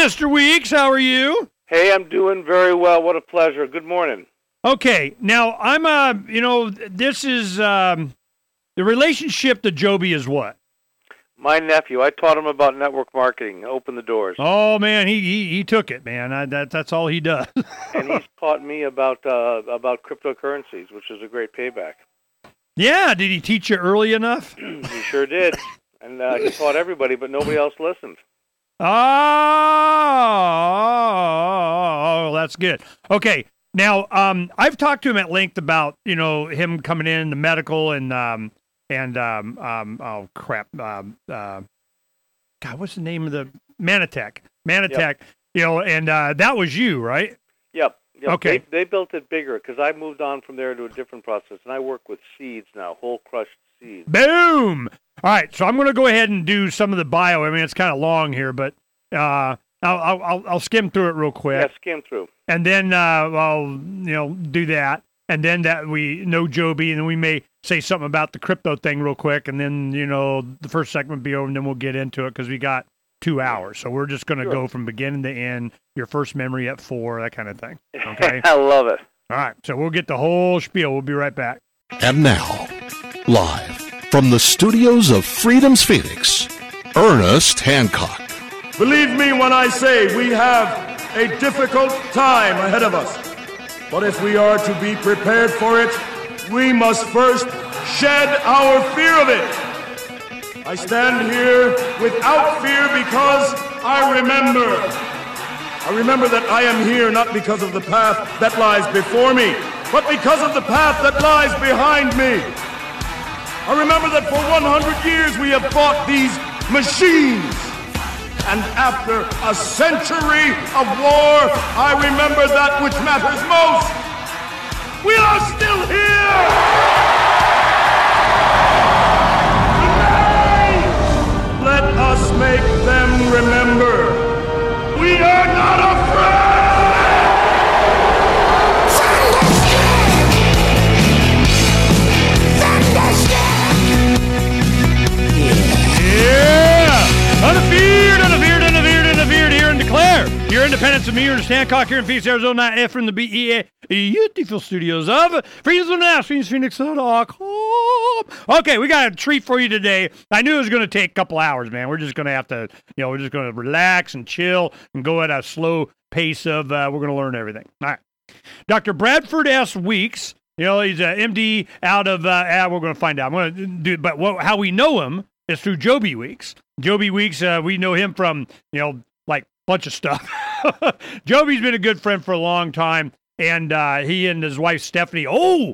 Mr. Weeks. How are you? Hey, I'm doing very well. What a pleasure. Good morning. Okay, now I'm this is the relationship to Joby is what? My nephew. I taught him about network marketing. Open the doors. Oh man, he took it, man. That's all he does. And he's taught me about cryptocurrencies, which is a great payback. Yeah, did he teach you early enough? He sure did. And he taught everybody, but nobody else listened. Oh, that's good. Okay, now I've talked to him at length about him coming in the medical and oh crap, God, what's the name of the Manatech? Yep. And that was you, right? Yep. Okay. They built it bigger because I moved on from there to a different process, and I work with seeds now, whole crushed seeds. Boom! All right, so I'm going to go ahead and do some of the bio. I mean, it's kind of long here, but I'll skim through it real quick. Yeah, skim through. And then I'll do that, and then that we know Joby, and then we may say something about the crypto thing real quick, and then the first segment will be over, and then we'll get into it because we got 2 hours. So we're just going to go from beginning to end, your first memory at 4, that kind of thing. Okay? I love it. All right, so we'll get the whole spiel. We'll be right back. And now, live from the studios of Freedom's Phoenix, Ernest Hancock. Believe me when I say we have a difficult time ahead of us. But if we are to be prepared for it, we must first shed our fear of it. I stand here without fear because I remember that I am here not because of the path that lies before me, but because of the path that lies behind me. I remember that for 100 years we have fought these machines. And after a century of war, I remember that which matters most. We are still here! Let us make them remember. We are not afraid! Yeah! Undefeated here in Declare. Your independence of me, Ernest Hancock, here in Phoenix, Arizona, F from the BEA beautiful studios of Phoenix.com. Okay, we got a treat for you today. I knew it was going to take a couple hours, man. We're just going to have to, we're just going to relax and chill and go at a slow pace of, we're going to learn everything. All right. Dr. Bradford S. Weeks, he's an MD out of, we're going to find out. I'm going to do, but how we know him is through Joby Weeks. Joby Weeks, we know him from, like bunch of stuff. Joby's been a good friend for a long time, and he and his wife Stephanie,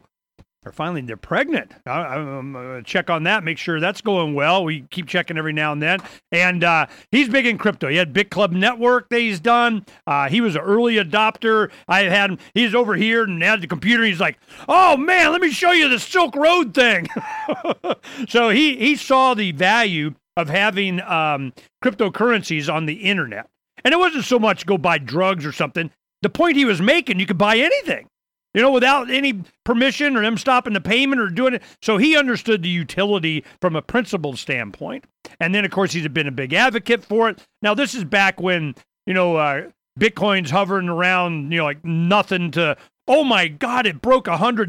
they're pregnant. I'm going to check on that, make sure that's going well. We keep checking every now and then. And he's big in crypto. He had Big Club Network that he's done. He was an early adopter. I had him. He's over here and had the computer. He's like, oh, man, let me show you the Silk Road thing. So he saw the value of having cryptocurrencies on the internet. And it wasn't so much go buy drugs or something. The point he was making, you could buy anything, without any permission or them stopping the payment or doing it. So he understood the utility from a principled standpoint. And then, of course, he's been a big advocate for it. Now, this is back when, Bitcoin's hovering around, like nothing to, oh, my God, it broke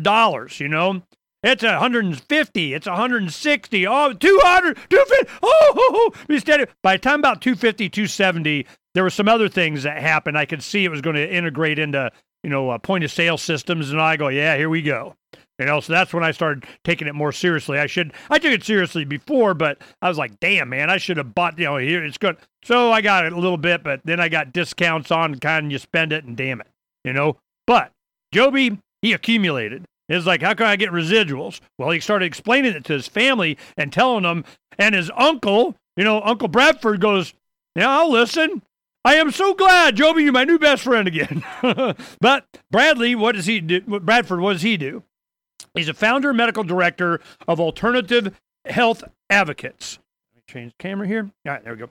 $100, It's 150. It's 160. Oh, 200, 250. Oh, steady. By the time about 250, 270, there were some other things that happened. I could see it was going to integrate into, point of sale systems. And I go, yeah, here we go. So that's when I started taking it more seriously. I took it seriously before, but I was like, damn, man, I should have bought, here it's good. So I got it a little bit, but then I got discounts on kind of you spend it and damn it, But Joby, he accumulated. It's like, how can I get residuals? Well, he started explaining it to his family and telling them, and his uncle, Uncle Bradford goes, yeah, I'll listen. I am so glad, Joby, you're my new best friend again. But Bradley, what does he do? Bradford, what does he do? He's a founder and medical director of Alternative Health Advocates. Let me change the camera here. All right, there we go.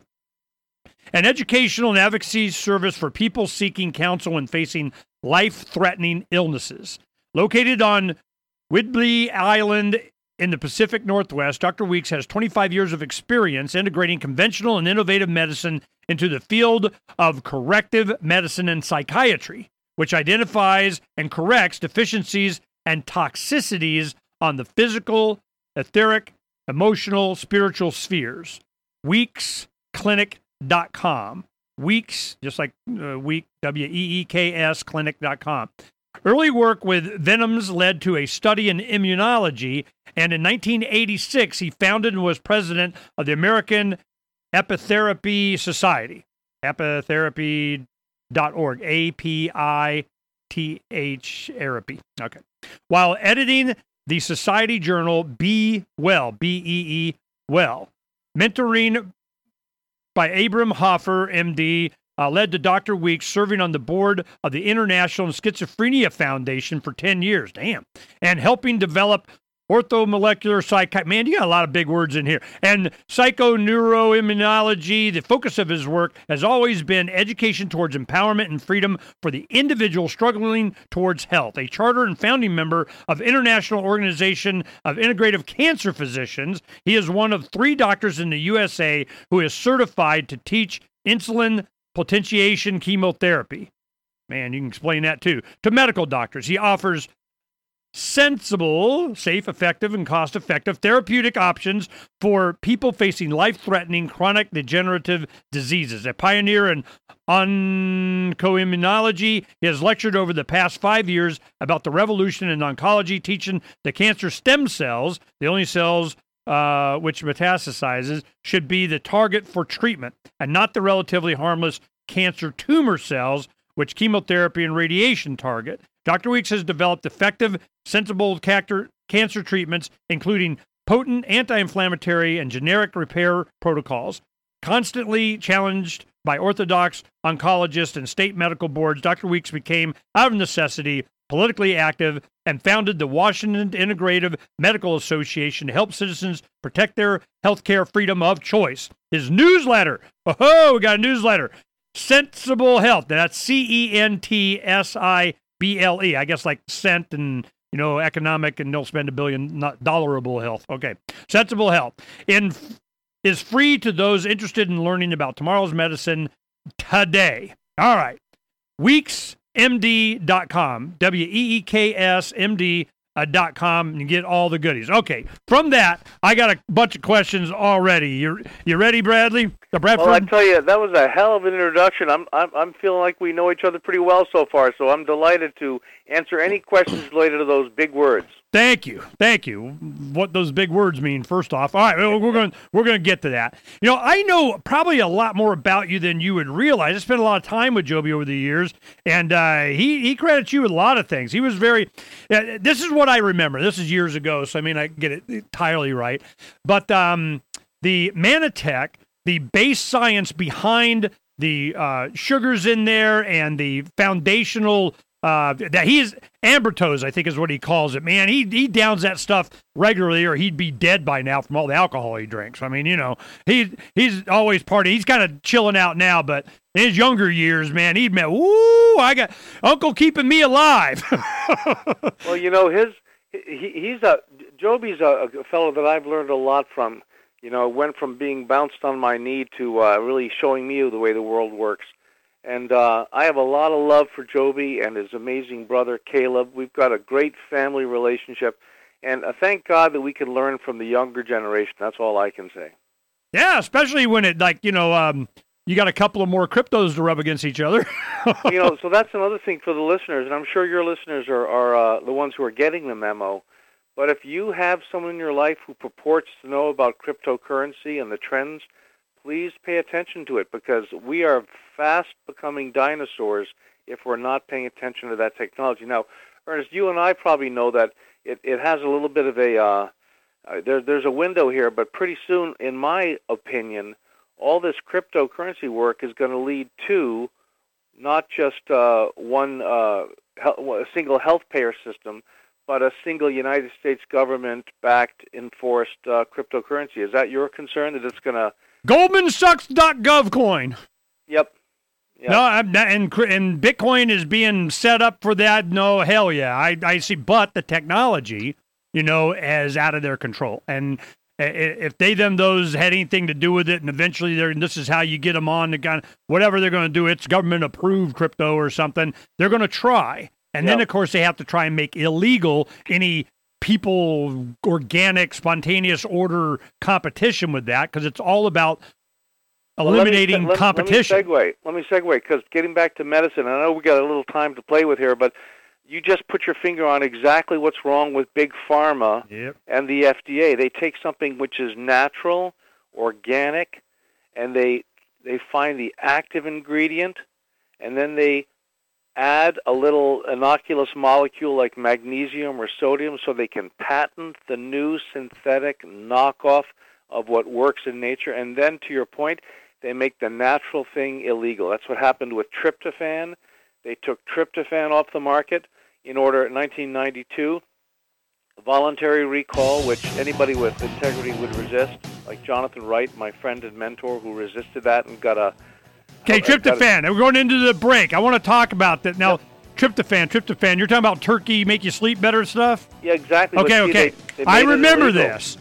An educational and advocacy service for people seeking counsel when facing life-threatening illnesses. Located on Whidbey Island in the Pacific Northwest. Dr. Weeks has 25 years of experience integrating conventional and innovative medicine into the field of corrective medicine and psychiatry, which identifies and corrects deficiencies and toxicities on the physical, etheric, emotional, spiritual spheres. WeeksClinic.com. Weeks, just like Week, W-E-E-K-S, clinic.com. Early work with venoms led to a study in immunology, and in 1986, he founded and was president of the American Apitherapy Society, apitherapy.org, A-P-I-T-H therapy. Okay. While editing the society journal Be Well, B-E-E, Well, mentoring by Abram Hoffer, MD, led to Dr. Weeks serving on the board of the International Schizophrenia Foundation for 10 years. Damn. And helping develop orthomolecular psychiatry. Man, you got a lot of big words in here. And psychoneuroimmunology. The focus of his work has always been education towards empowerment and freedom for the individual struggling towards health. A charter and founding member of International Organization of Integrative Cancer Physicians, he is one of 3 doctors in the USA who is certified to teach insulin potentiation chemotherapy. Man, you can explain that too. To medical doctors, he offers sensible, safe, effective, and cost-effective therapeutic options for people facing life-threatening chronic degenerative diseases. A pioneer in oncoimmunology, he has lectured over the past 5 years about the revolution in oncology, teaching the cancer stem cells, the only cells which metastasizes, should be the target for treatment, and not the relatively harmless cancer tumor cells, which chemotherapy and radiation target. Dr. Weeks has developed effective, sensible cancer treatments, including potent anti-inflammatory and generic repair protocols. Constantly challenged by orthodox oncologists and state medical boards, Dr. Weeks became, out of necessity, politically active and founded the Washington Integrative Medical Association to help citizens protect their healthcare freedom of choice. His newsletter, we got a newsletter, Sensible Health. That's C-E-N-T-S-I-B-L-E. I guess like cent and, economic and don't spend $1 billion, not dollarable health. Okay. Sensible Health is free to those interested in learning about tomorrow's medicine today. All right. WeeksMD.com, WeeksMD.com, and you get all the goodies. Okay, from that, I got a bunch of questions already. You ready, Bradley? Well, I tell you, that was a hell of an introduction. I'm feeling like we know each other pretty well so far, so I'm delighted to answer any questions related to those big words. Thank you. What those big words mean, first off. All right, we're going to get to that. I know probably a lot more about you than you would realize. I spent a lot of time with Joby over the years, and he credits you with a lot of things. He was very. This is what I remember. This is years ago, so I mean I get it entirely right. But the Manitech, the base science behind the sugars in there, and the foundational. That he's Ambertose, I think is what he calls it. Man, he downs that stuff regularly, or he'd be dead by now from all the alcohol he drinks. I mean, he's always partying. He's kind of chilling out now, but in his younger years, man, he'd met. Woo! I got Uncle keeping me alive. Well, Joby's a fellow that I've learned a lot from. Went from being bounced on my knee to really showing me the way the world works. And I have a lot of love for Joby and his amazing brother, Caleb. We've got a great family relationship. And thank God that we can learn from the younger generation. That's all I can say. Yeah, especially when it, you got a couple of more cryptos to rub against each other. So that's another thing for the listeners. And I'm sure your listeners are the ones who are getting the memo. But if you have someone in your life who purports to know about cryptocurrency and the trends, please pay attention to it, because we are fast becoming dinosaurs if we're not paying attention to that technology. Now, Ernest, you and I probably know that it has a little bit of a there's a window here, but pretty soon, in my opinion, all this cryptocurrency work is going to lead to not just a single health payer system, but a single United States government-backed, enforced cryptocurrency. Is that your concern, that it's going to... GoldmanSucks.gov coin. Yep. No, and Bitcoin is being set up for that. No, hell yeah. I see. But the technology, as out of their control. And if those had anything to do with it, and eventually this is how you get them on the gun, whatever they're going to do, it's government approved crypto or something, they're going to try. And then, of course, they have to try and make illegal any people, organic, spontaneous order competition with that, because it's all about eliminating competition. Let me segue, because getting back to medicine, I know we got a little time to play with here, but you just put your finger on exactly what's wrong with Big Pharma and the FDA. They take something which is natural, organic, and they find the active ingredient, and then they add a little innocuous molecule like magnesium or sodium so they can patent the new synthetic knockoff of what works in nature. And then, to your point, they make the natural thing illegal. That's what happened with tryptophan. They took tryptophan off the market in order in 1992. Voluntary recall, which anybody with integrity would resist, like Jonathan Wright, my friend and mentor, who resisted that and got a... Okay, tryptophan. We're going into the break. I want to talk about that. Now, tryptophan. You're talking about turkey, make you sleep better stuff? Yeah, exactly. Okay. I remember this.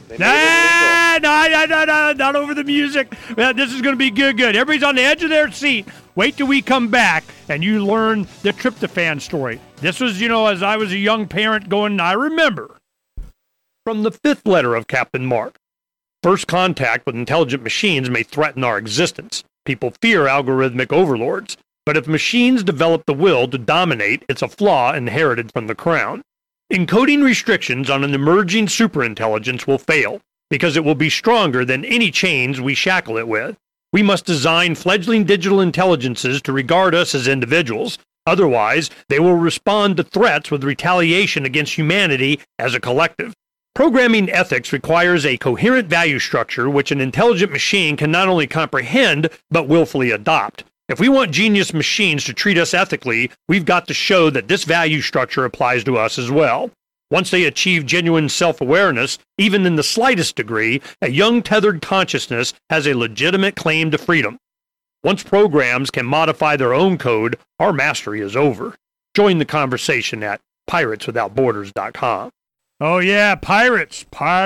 Not over the music. This is going to be good. Everybody's on the edge of their seat. Wait till we come back and you learn the tryptophan story. This was, as I was a young parent going, I remember. From the fifth letter of Captain Mark. First contact with intelligent machines may threaten our existence. People fear algorithmic overlords. But if machines develop the will to dominate, it's a flaw inherited from the crown. Encoding restrictions on an emerging superintelligence will fail, because it will be stronger than any chains we shackle it with. We must design fledgling digital intelligences to regard us as individuals. Otherwise, they will respond to threats with retaliation against humanity as a collective. Programming ethics requires a coherent value structure which an intelligent machine can not only comprehend, but willfully adopt. If we want genius machines to treat us ethically, we've got to show that this value structure applies to us as well. Once they achieve genuine self-awareness, even in the slightest degree, a young tethered consciousness has a legitimate claim to freedom. Once programs can modify their own code, our mastery is over. Join the conversation at pirateswithoutborders.com. Oh yeah, pirates.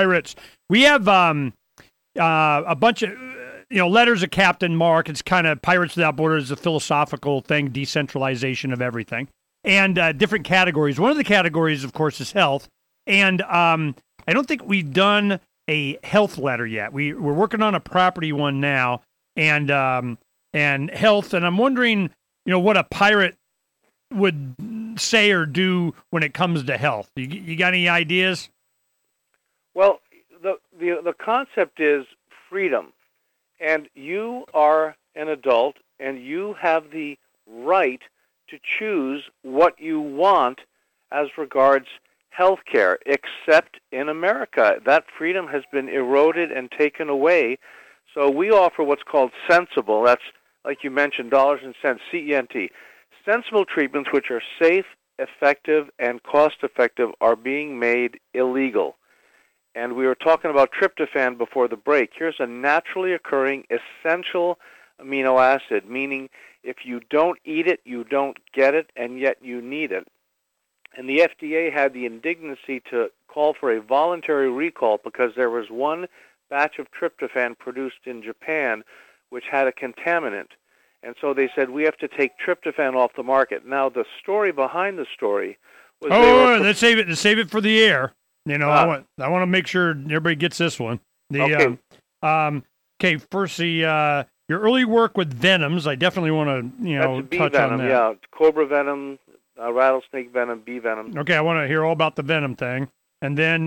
We have a bunch of letters of Captain Mark. It's kind of Pirates Without Borders, a philosophical thing, decentralization of everything, and different categories. One of the categories, of course, is health, and I don't think we've done a health letter yet. We're working on a property one now, and health, and I'm wondering, what a pirate would say or do when it comes to health. You got any ideas? Well, the concept is freedom. And you are an adult, and you have the right to choose what you want as regards health care, except in America. That freedom has been eroded and taken away. So we offer what's called sensible. That's, like you mentioned, dollars and cents, CENT. Sensible treatments which are safe, effective, and cost-effective are being made illegal. And we were talking about tryptophan before the break. Here's a naturally occurring essential amino acid, meaning if you don't eat it, you don't get it, and yet you need it. And the FDA had the indignancy to call for a voluntary recall because there was one batch of tryptophan produced in Japan which had a contaminant. And so they said, we have to take tryptophan off the market. Now, the story behind the story was... let's save it for the air. I want to make sure everybody gets this one. Okay, first, your early work with venoms, I definitely want to, touch venom, on that. Yeah, cobra venom, rattlesnake venom, bee venom. Okay, I want to hear all about the venom thing. And then,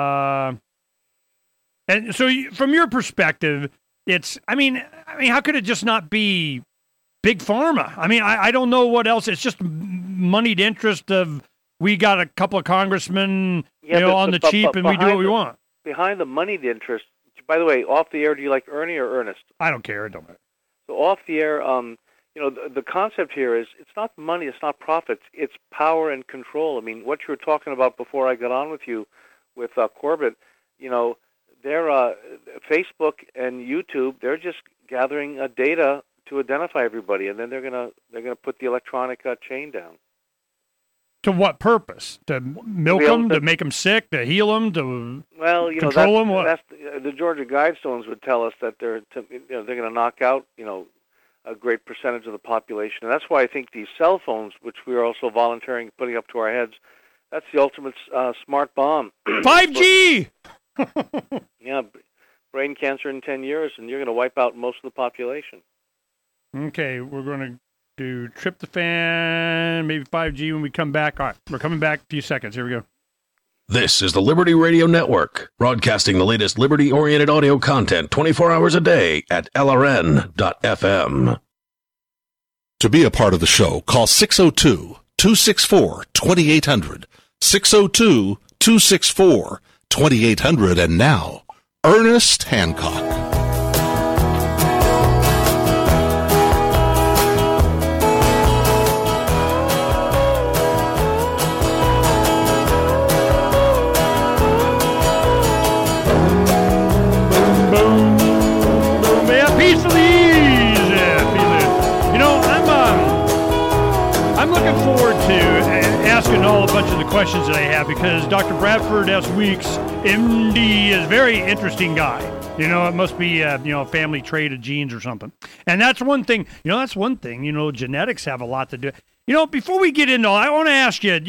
and so from your perspective, it's, I mean, how could it just not be Big Pharma? I mean, I don't know what else. It's just moneyed interest of, we got a couple of congressmen, on the cheap, and we do what we want. Behind the moneyed interest, by the way, off the air, do you like Ernie or Ernest? I don't care. It don't matter. So off the air, the concept here is it's not money, it's not profits, it's power and control. I mean, what you were talking about before I got on with you, with Corbett, they're Facebook and YouTube. They're just gathering data to identify everybody, and then they're gonna put the electronic chain down. To what purpose? To milk them, to make them sick, to heal them, to control them? What? The Georgia Guidestones would tell us that they're going to knock out a great percentage of the population, and that's why I think these cell phones, which we are also volunteering putting up to our heads, that's the ultimate smart bomb. 5G. Yeah, brain cancer in 10 years, and you're going to wipe out most of the population. Okay, we're going to do tryptophan, maybe 5G when we come back. All right, we're coming back in a few seconds. Here we go. This is the Liberty Radio Network, broadcasting the latest liberty-oriented audio content 24 hours a day at LRN.FM. To be a part of the show, call 602-264-2800, 602-264-2800, and now, Ernest Hancock. Forward to asking all a bunch of the questions that I have because Dr. Bradford S. Weeks, MD, is a very interesting guy. It must be a family trait of genes or something. And that's one thing. Genetics have a lot to do. Before we get into, I want to ask you.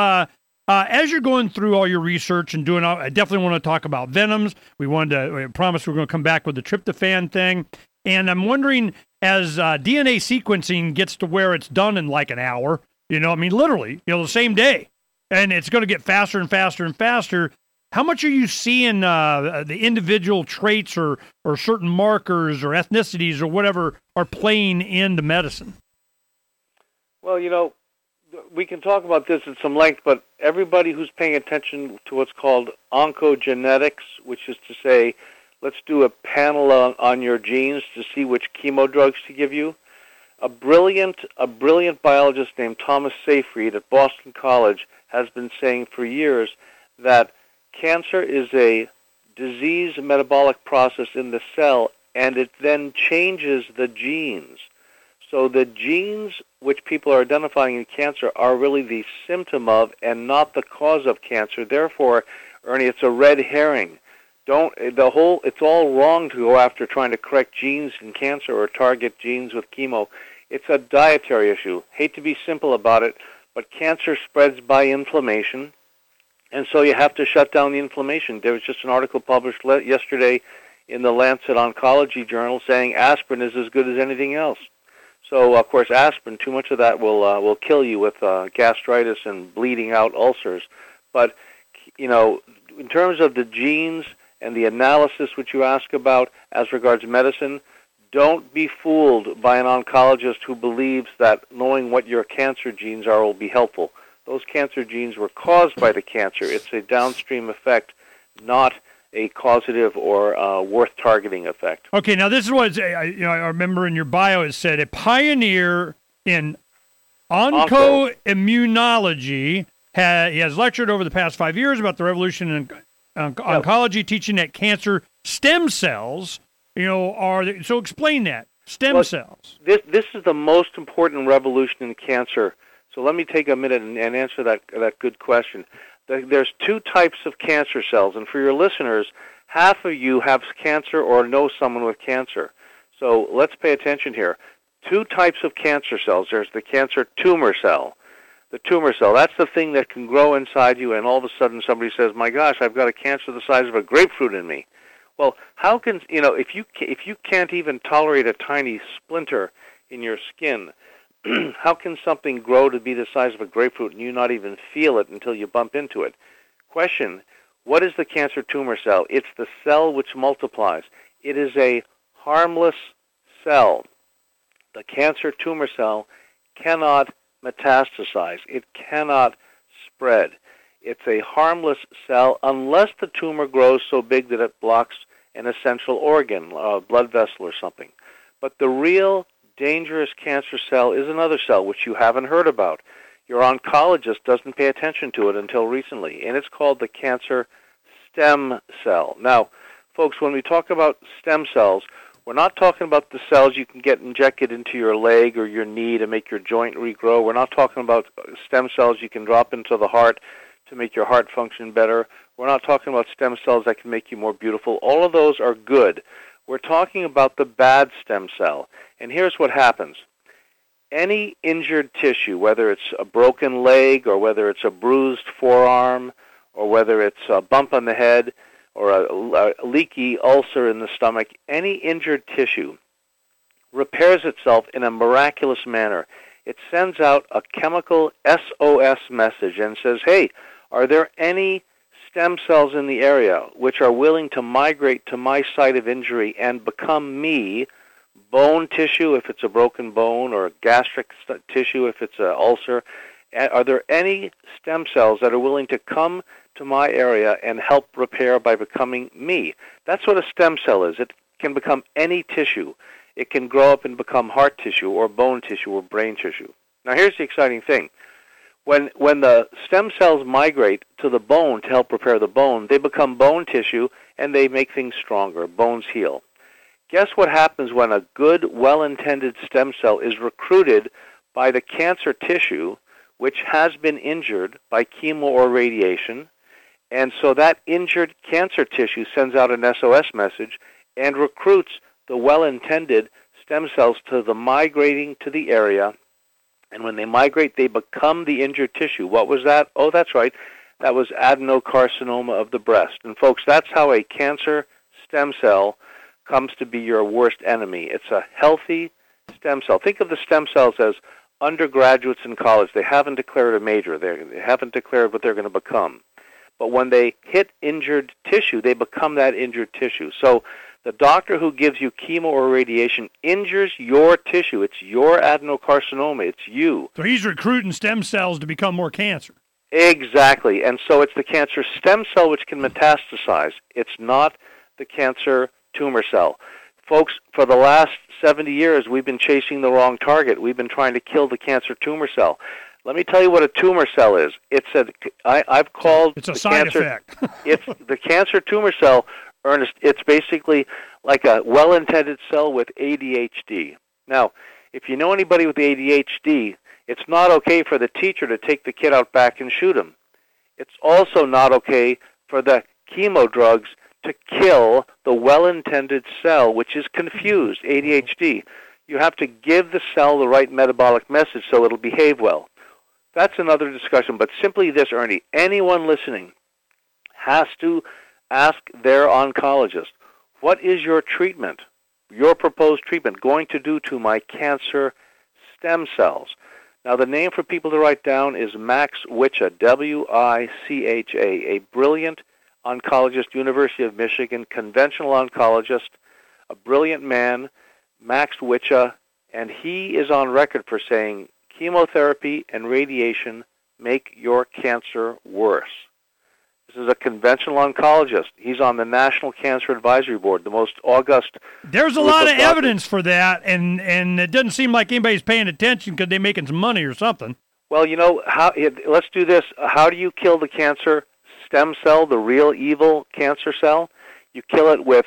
As you're going through all your research and doing, I definitely want to talk about venoms. We promised we're going to come back with the tryptophan thing. And I'm wondering, as DNA sequencing gets to where it's done in like an hour, literally, the same day, and it's going to get faster and faster and faster, how much are you seeing the individual traits or certain markers or ethnicities or whatever are playing into medicine? Well, we can talk about this at some length, but everybody who's paying attention to what's called oncogenetics, which is to say, let's do a panel on your genes to see which chemo drugs to give you. A brilliant biologist named Thomas Seyfried at Boston College has been saying for years that cancer is a disease metabolic process in the cell, and it then changes the genes. So the genes which people are identifying in cancer are really the symptom of and not the cause of cancer. Therefore, Ernie, it's a red herring. It's all wrong to go after trying to correct genes in cancer or target genes with chemo. It's a dietary issue. Hate to be simple about it, but cancer spreads by inflammation, and so you have to shut down the inflammation. There was just an article published yesterday in the Lancet Oncology Journal saying aspirin is as good as anything else. So, of course, aspirin, too much of that will kill you with gastritis and bleeding out ulcers. But, in terms of the genes and the analysis which you ask about as regards medicine, don't be fooled by an oncologist who believes that knowing what your cancer genes are will be helpful. Those cancer genes were caused by the cancer. It's a downstream effect, not a causative or worth targeting effect. Okay, now this is what I remember in your bio it said a pioneer in oncoimmunology. He has lectured over the past 5 years about the revolution in oncology, teaching that cancer stem cells, so explain that. Stem cells. This is the most important revolution in cancer. So let me take a minute and answer that good question. There's two types of cancer cells, and for your listeners, half of you have cancer or know someone with cancer. So let's pay attention here. Two types of cancer cells. There's the cancer tumor cell. The tumor cell, that's the thing that can grow inside you, and all of a sudden somebody says, my gosh, I've got a cancer the size of a grapefruit in me. Well, how can, if you can't even tolerate a tiny splinter in your skin, how can something grow to be the size of a grapefruit and you not even feel it until you bump into it? Question, what is the cancer tumor cell? It's the cell which multiplies. It is a harmless cell. The cancer tumor cell cannot metastasize. It cannot spread. It's a harmless cell unless the tumor grows so big that it blocks an essential organ, a blood vessel or something. But the real dangerous cancer cell is another cell which you haven't heard about. Your oncologist doesn't pay attention to it until recently, and it's called the cancer stem cell. Now, folks, when we talk about stem cells, We're not talking about the cells you can get injected into your leg or your knee to make your joint regrow. We're not talking about stem cells you can drop into the heart to make your heart function better. We're not talking about stem cells that can make you more beautiful. All of those are good. We're talking about the bad stem cell. And here's what happens. Any injured tissue, whether it's a broken leg or whether it's a bruised forearm or whether it's a bump on the head or a leaky ulcer in the stomach, any injured tissue repairs itself in a miraculous manner. It sends out a chemical SOS message and says, hey, are there any stem cells in the area which are willing to migrate to my site of injury and become me, bone tissue if it's a broken bone, or gastric tissue if it's an ulcer? Are there any stem cells that are willing to come to my area and help repair by becoming me? That's what a stem cell is. It can become any tissue. It can grow up and become heart tissue or bone tissue or brain tissue. Now here's the exciting thing. When the stem cells migrate to the bone to help repair the bone, they become bone tissue and they make things stronger. Bones heal. Guess what happens when a good, well-intended stem cell is recruited by the cancer tissue which has been injured by chemo or radiation, and so that injured cancer tissue sends out an SOS message and recruits the well-intended stem cells to the migrating to the area, and when they migrate, they become the injured tissue. What was that? Oh, that's right. That was adenocarcinoma of the breast. And folks, that's how a cancer stem cell comes to be your worst enemy. It's a healthy stem cell. Think of the stem cells as undergraduates in college. They haven't declared a major. They haven't declared what they're going to become. But when they hit injured tissue, they become that injured tissue. So the doctor who gives you chemo or radiation injures your tissue. It's your adenocarcinoma. It's you. So he's recruiting stem cells to become more cancer. Exactly. And so it's the cancer stem cell which can metastasize. It's not the cancer tumor cell. Folks, for the last 70 years, we've been chasing the wrong target. We've been trying to kill the cancer tumor cell. Let me tell you what a tumor cell is. I've called it's a side effect. It's the cancer tumor cell, Ernest. It's basically like a well-intended cell with ADHD. Now, if you know anybody with ADHD, it's not okay for the teacher to take the kid out back and shoot him. It's also not okay for the chemo drugs to kill the well-intended cell, which is confused, ADHD. You have to give the cell the right metabolic message so it'll behave well. That's another discussion, but simply this, Ernie, anyone listening has to ask their oncologist, what is your treatment, your proposed treatment, going to do to my cancer stem cells? Now, the name for people to write down is Max Wicha, W-I-C-H-A, a brilliant oncologist, University of Michigan, conventional oncologist, a brilliant man, Max Wicha, and he is on record for saying chemotherapy and radiation make your cancer worse. This is a conventional oncologist. He's on the National Cancer Advisory Board, the most august. There's a lot of evidence for that, and it doesn't seem like anybody's paying attention because they're making some money or something. Well, you know, let's do this. How do you kill the cancer stem cell, the real evil cancer cell? You kill it with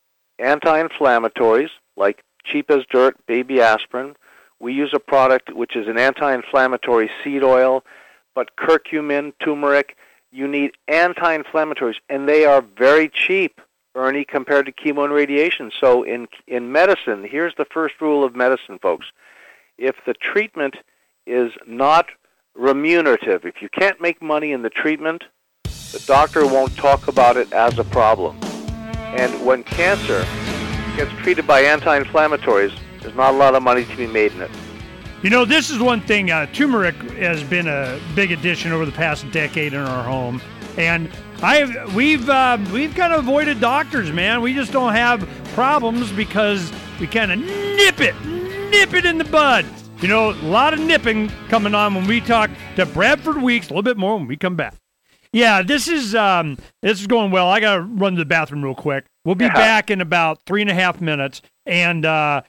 anti-inflammatories, like cheap as dirt, baby aspirin. We use a product which is an anti-inflammatory seed oil, but curcumin, turmeric, you need anti-inflammatories, and they are very cheap, Ernie, compared to chemo and radiation. So in medicine, here's the first rule of medicine, folks. If the treatment is not remunerative, if you can't make money in the treatment, the doctor won't talk about it as a problem. And when cancer gets treated by anti-inflammatories, there's not a lot of money to be made in it. You know, this is one thing. Turmeric has been a big addition over the past decade in our home, and we've kind of avoided doctors, man. We just don't have problems because we kind of nip it in the bud. You know, a lot of nipping coming on when we talk to Bradford Weeks. A little bit more when we come back. Yeah, this is going well. I got to run to the bathroom real quick. We'll be back in about 3.5 minutes, and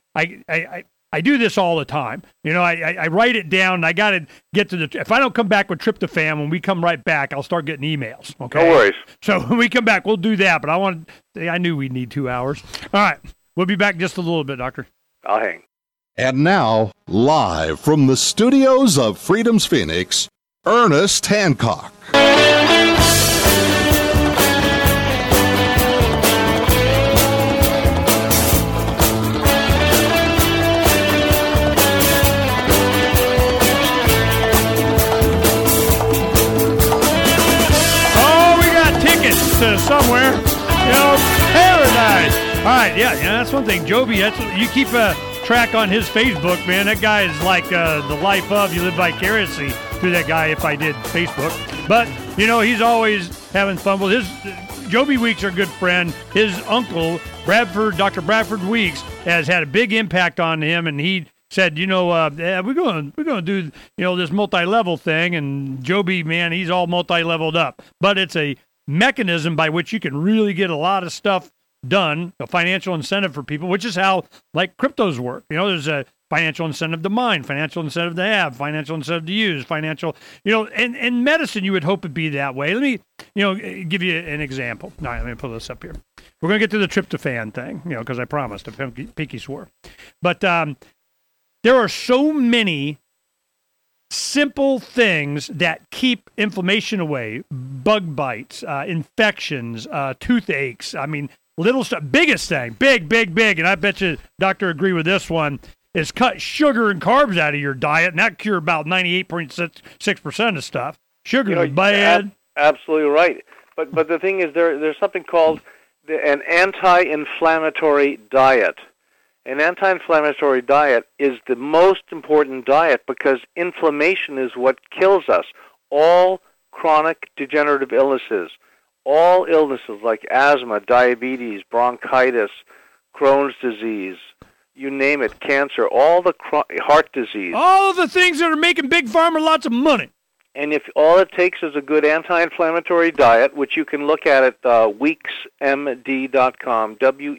I do this all the time. You know, I write it down, and I got to get to if I don't come back with tryptophan, when we come right back, I'll start getting emails. Okay? No worries. So when we come back, we'll do that, but I knew we'd need 2 hours. All right. We'll be back just a little bit, Doctor. I'll hang. And now, live from the studios of Freedom's Phoenix, Ernest Hancock. To somewhere, paradise. All right, yeah, that's one thing. Joby, you keep a track on his Facebook, man. That guy is like the life of. You live vicariously through that guy if I did Facebook. But, he's always having fun. Well, Joby Weeks, our good friend, his uncle, Dr. Bradford Weeks, has had a big impact on him, and he said, we're going to do, this multi-level thing, and Joby, man, he's all multi-leveled up. But it's a mechanism by which you can really get a lot of stuff done, a financial incentive for people, which is how like cryptos work. There's a financial incentive to mine, financial incentive to have, financial incentive to use, financial, and medicine you would hope it'd be that way. Let me, give you an example. All right, let me pull this up here. We're going to get to the tryptophan thing, because I promised, a pinky swore. But there are so many simple things that keep inflammation away, bug bites, infections, toothaches. I mean, little stuff. Biggest thing, big, and I bet you, Doctor, agree with this one, is cut sugar and carbs out of your diet, and that cure about 98.6% of stuff. Sugar is bad. Absolutely right. But the thing is, there's something called an anti-inflammatory diet. An anti-inflammatory diet is the most important diet because inflammation is what kills us. All chronic degenerative illnesses, all illnesses like asthma, diabetes, bronchitis, Crohn's disease, you name it, cancer, all the heart disease. All of the things that are making Big Pharma lots of money. And if all it takes is a good anti-inflammatory diet, which you can look at weeksmd.com,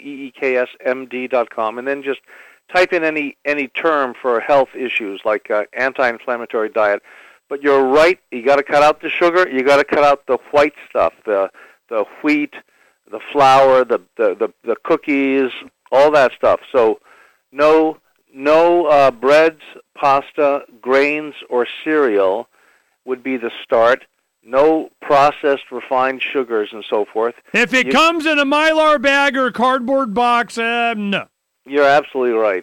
weeksmd.com, and then just type in any term for health issues like anti-inflammatory diet. But you're right, you got to cut out the sugar, you got to cut out the white stuff, the wheat, the flour, the cookies, all that stuff. So no breads, pasta, grains, or cereal would be the start. No processed refined sugars and so forth. If it comes in a Mylar bag or a cardboard box, no. You're absolutely right.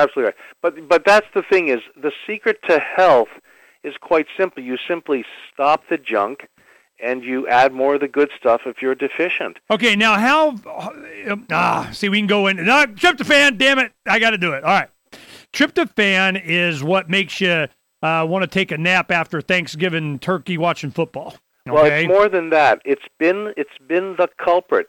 But that's the thing is, the secret to health is quite simple. You simply stop the junk and you add more of the good stuff if you're deficient. Okay, now how... see, we can go in... No, tryptophan, damn it. I got to do it. All right. Tryptophan is what makes you... want to take a nap after Thanksgiving turkey watching football. Okay? Well, it's more than that. It's been the culprit.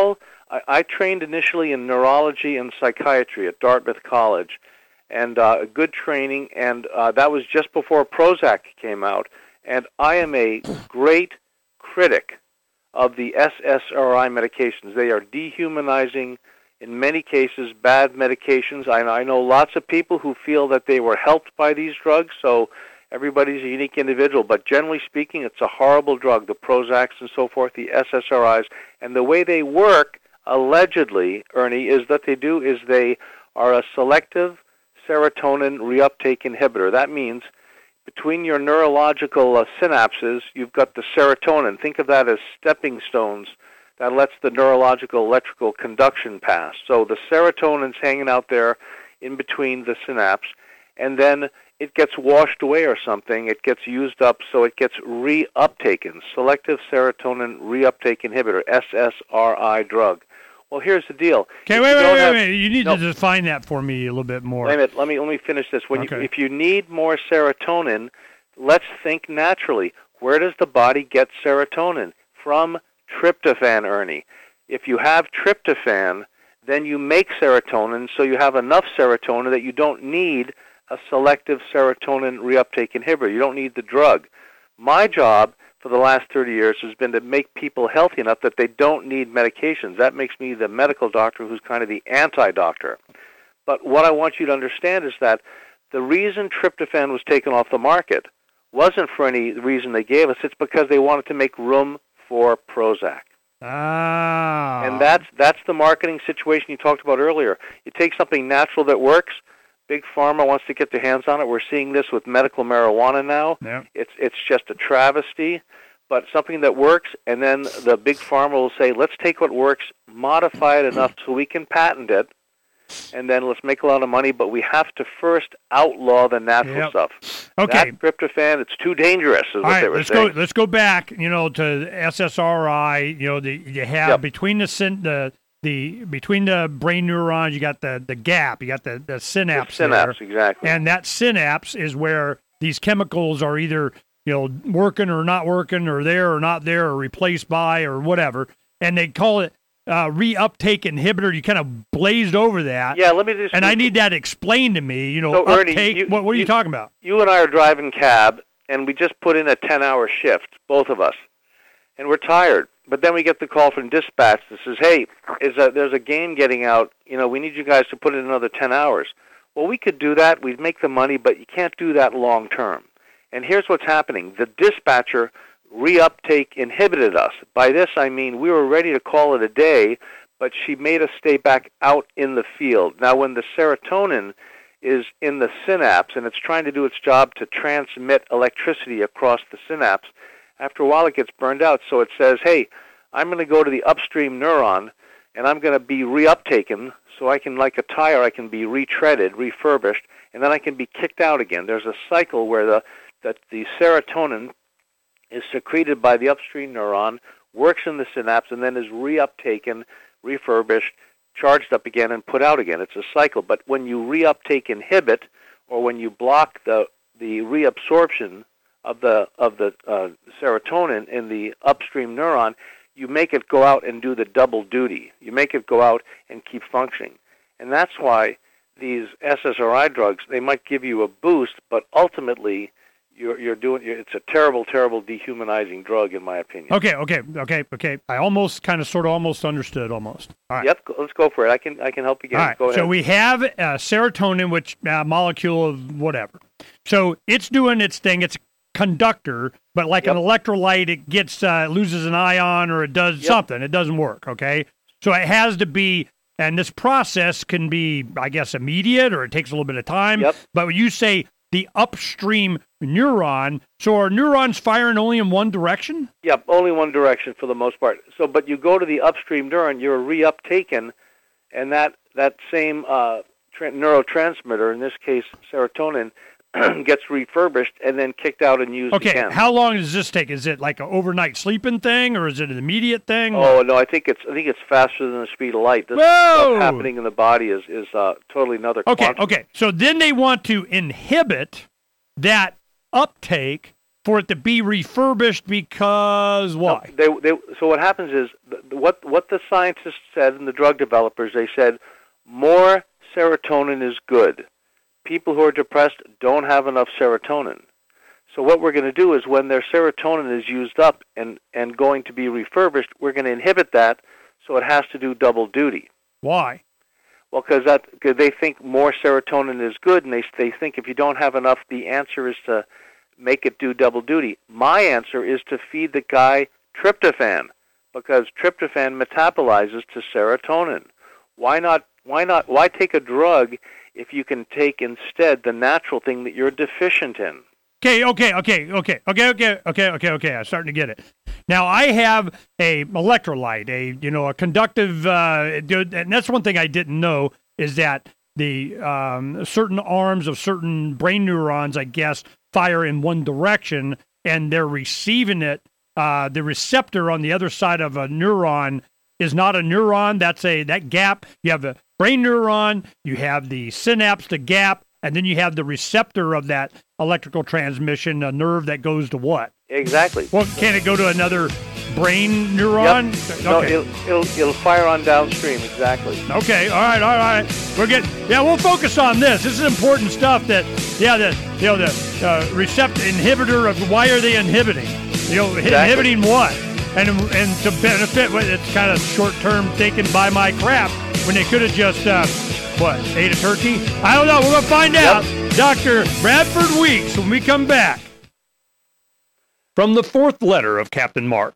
I trained initially in neurology and psychiatry at Dartmouth College, and good training, and that was just before Prozac came out. And I am a great critic of the SSRI medications. They are dehumanizing, in many cases, bad medications. I know lots of people who feel that they were helped by these drugs, so everybody's a unique individual. But generally speaking, it's a horrible drug, the Prozacs and so forth, the SSRIs. And the way they work, allegedly, Ernie, is that they are a selective serotonin reuptake inhibitor. That means between your neurological synapses, you've got the serotonin. Think of that as stepping stones that lets the neurological electrical conduction pass. So the serotonin's hanging out there in between the synapse, and then it gets washed away or something. It gets used up, so it gets reuptaken. Selective serotonin reuptake inhibitor, SSRI drug. Well, here's the deal. Okay, wait. You need to define that for me a little bit more. Wait a minute. Let me finish this. If you need more serotonin, let's think naturally. Where does the body get serotonin? From tryptophan, Ernie. If you have tryptophan, then you make serotonin, so you have enough serotonin that you don't need a selective serotonin reuptake inhibitor. You don't need the drug. My job for the last 30 years has been to make people healthy enough that they don't need medications. That makes me the medical doctor who's kind of the anti-doctor. But what I want you to understand is that the reason tryptophan was taken off the market wasn't for any reason they gave us. It's because they wanted to make room for Prozac. Ah. And that's the marketing situation you talked about earlier. You take something natural that works. Big Pharma wants to get their hands on it. We're seeing this with medical marijuana now. Yeah. It's just a travesty, but something that works, and then the Big Pharma will say, let's take what works, modify it enough so we can patent it, and then let's make a lot of money, but we have to first outlaw the natural stuff. Okay. That tryptophan, it's too dangerous, is what they were saying. Let's go back, to SSRI. You have between between the brain neurons, you got the gap, you got the synapse. The synapse, exactly. And that synapse is where these chemicals are either working or not working, or there or not there, or replaced by, or whatever. And they call it reuptake inhibitor. You kind of blazed over that. Yeah, let me just. And I need that explained to me. So uptake. Ernie, what are you talking about? You and I are driving cab, and we just put in a 10-hour shift, both of us, and we're tired. But then we get the call from dispatch that says, "Hey, there's a game getting out. We need you guys to put in another 10 hours." Well, we could do that. We'd make the money, but you can't do that long term. And here's what's happening: the dispatcher reuptake inhibited us. By this, I mean we were ready to call it a day, but she made us stay back out in the field. Now, when the serotonin is in the synapse and it's trying to do its job to transmit electricity across the synapse, after a while it gets burned out. So it says, hey, I'm going to go to the upstream neuron and I'm going to be reuptaken so I can, like a tire, I can be retreaded, refurbished, and then I can be kicked out again. There's a cycle where the serotonin is secreted by the upstream neuron, works in the synapse, and then is reuptaken, refurbished, charged up again, and put out again. It's a cycle. But when you reuptake inhibit, or when you block the reabsorption of the serotonin in the upstream neuron, you make it go out and do the double duty. You make it go out and keep functioning. And that's why these SSRI drugs, they might give you a boost, but ultimately it's a terrible, terrible dehumanizing drug, in my opinion. Okay. I almost understood almost. All right. Yep, let's go for it. I can help you again. All right. Go ahead. So we have serotonin, which molecule of whatever. So it's doing its thing. It's a conductor, but like an electrolyte, it gets loses an ion or it does something. It doesn't work. Okay. So it has to be, and this process can be, I guess, immediate, or it takes a little bit of time. Yep. But when you say the upstream neuron, so are neurons firing only in one direction? Yep, only one direction for the most part. So, but you go to the upstream neuron, you're reuptaken, and that same neurotransmitter, in this case serotonin, gets refurbished and then kicked out and used again. Okay, how long does this take? Is it like an overnight sleeping thing, or is it an immediate thing? Oh no, I think it's faster than the speed of light. This Whoa! stuff happening in the body is totally another quantum. Okay. So then they want to inhibit that uptake for it to be refurbished because why? So what happens is what the scientists said and the drug developers, they said more serotonin is good. People who are depressed don't have enough serotonin. So what we're going to do is when their serotonin is used up and going to be refurbished, we're going to inhibit that so it has to do double duty. Well, Why? because they think more serotonin is good, and they think if you don't have enough, the answer is to make it do double duty. My answer is to feed the guy tryptophan, because tryptophan metabolizes to serotonin. Why take a drug if you can take instead the natural thing that you're deficient in? Okay. I'm starting to get it. Now I have a electrolyte, a conductive, and that's one thing I didn't know is that the certain arms of certain brain neurons, I guess, fire in one direction, and they're receiving it. The receptor on the other side of a neuron is not a neuron. That gap. You have a brain neuron, you have the synapse, the gap, and then you have the receptor of that electrical transmission, a nerve that goes to what? Exactly. Well, can it go to another brain neuron? Yep. Okay. No, it'll fire on downstream, exactly. Okay, all right. We'll focus on this. This is important stuff the receptor inhibitor of why are they inhibiting? Exactly. Inhibiting what? And to benefit, it's kind of short-term thinking by my crap when they could have just, ate a turkey? I don't know. We're going to find out. Dr. Bradford Weeks when we come back. From the fourth letter of Captain Mark,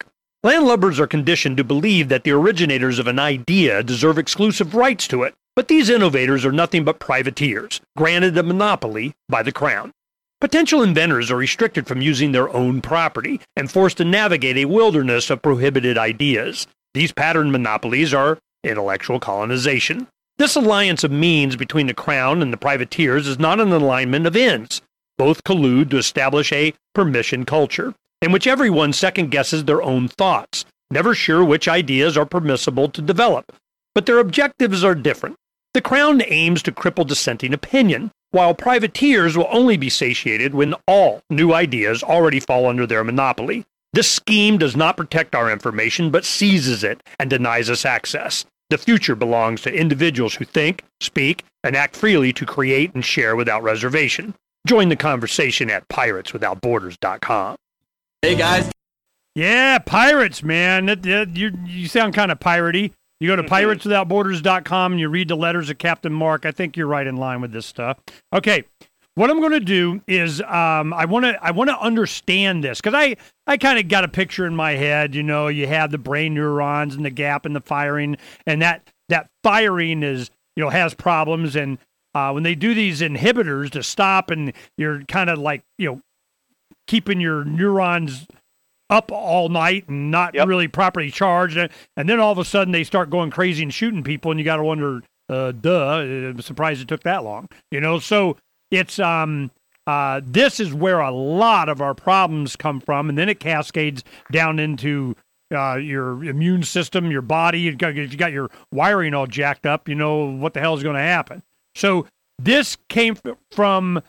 Landlubbers are conditioned to believe that the originators of an idea deserve exclusive rights to it, but these innovators are nothing but privateers, granted a monopoly by the crown. Potential inventors are restricted from using their own property and forced to navigate a wilderness of prohibited ideas. These pattern monopolies are intellectual colonization. This alliance of means between the crown and the privateers is not an alignment of ends. Both collude to establish a permission culture, in which everyone second-guesses their own thoughts, never sure which ideas are permissible to develop. But their objectives are different. The crown aims to cripple dissenting opinion, while privateers will only be satiated when all new ideas already fall under their monopoly. This scheme does not protect our information, but seizes it and denies us access. The future belongs to individuals who think, speak, and act freely to create and share without reservation. Join the conversation at pirateswithoutborders.com. Hey, guys. Yeah, pirates, man. You sound kind of piratey. You go to pirateswithoutborders.com and you read the letters of Captain Mark. I think you're right in line with this stuff. Okay, what I'm going to do is I want to understand this, because I kind of got a picture in my head. You know, you have the brain neurons and the gap in the firing, and that firing is, you know, has problems. And when they do these inhibitors to stop, and you're kind of like, you know, keeping your neurons up all night and not really properly charged, and then all of a sudden they start going crazy and shooting people, and you got to wonder, I'm surprised it took that long, you know. So it's this is where a lot of our problems come from, and then it cascades down into your immune system, your body. You got your wiring all jacked up. You know what the hell is going to happen. So this came from.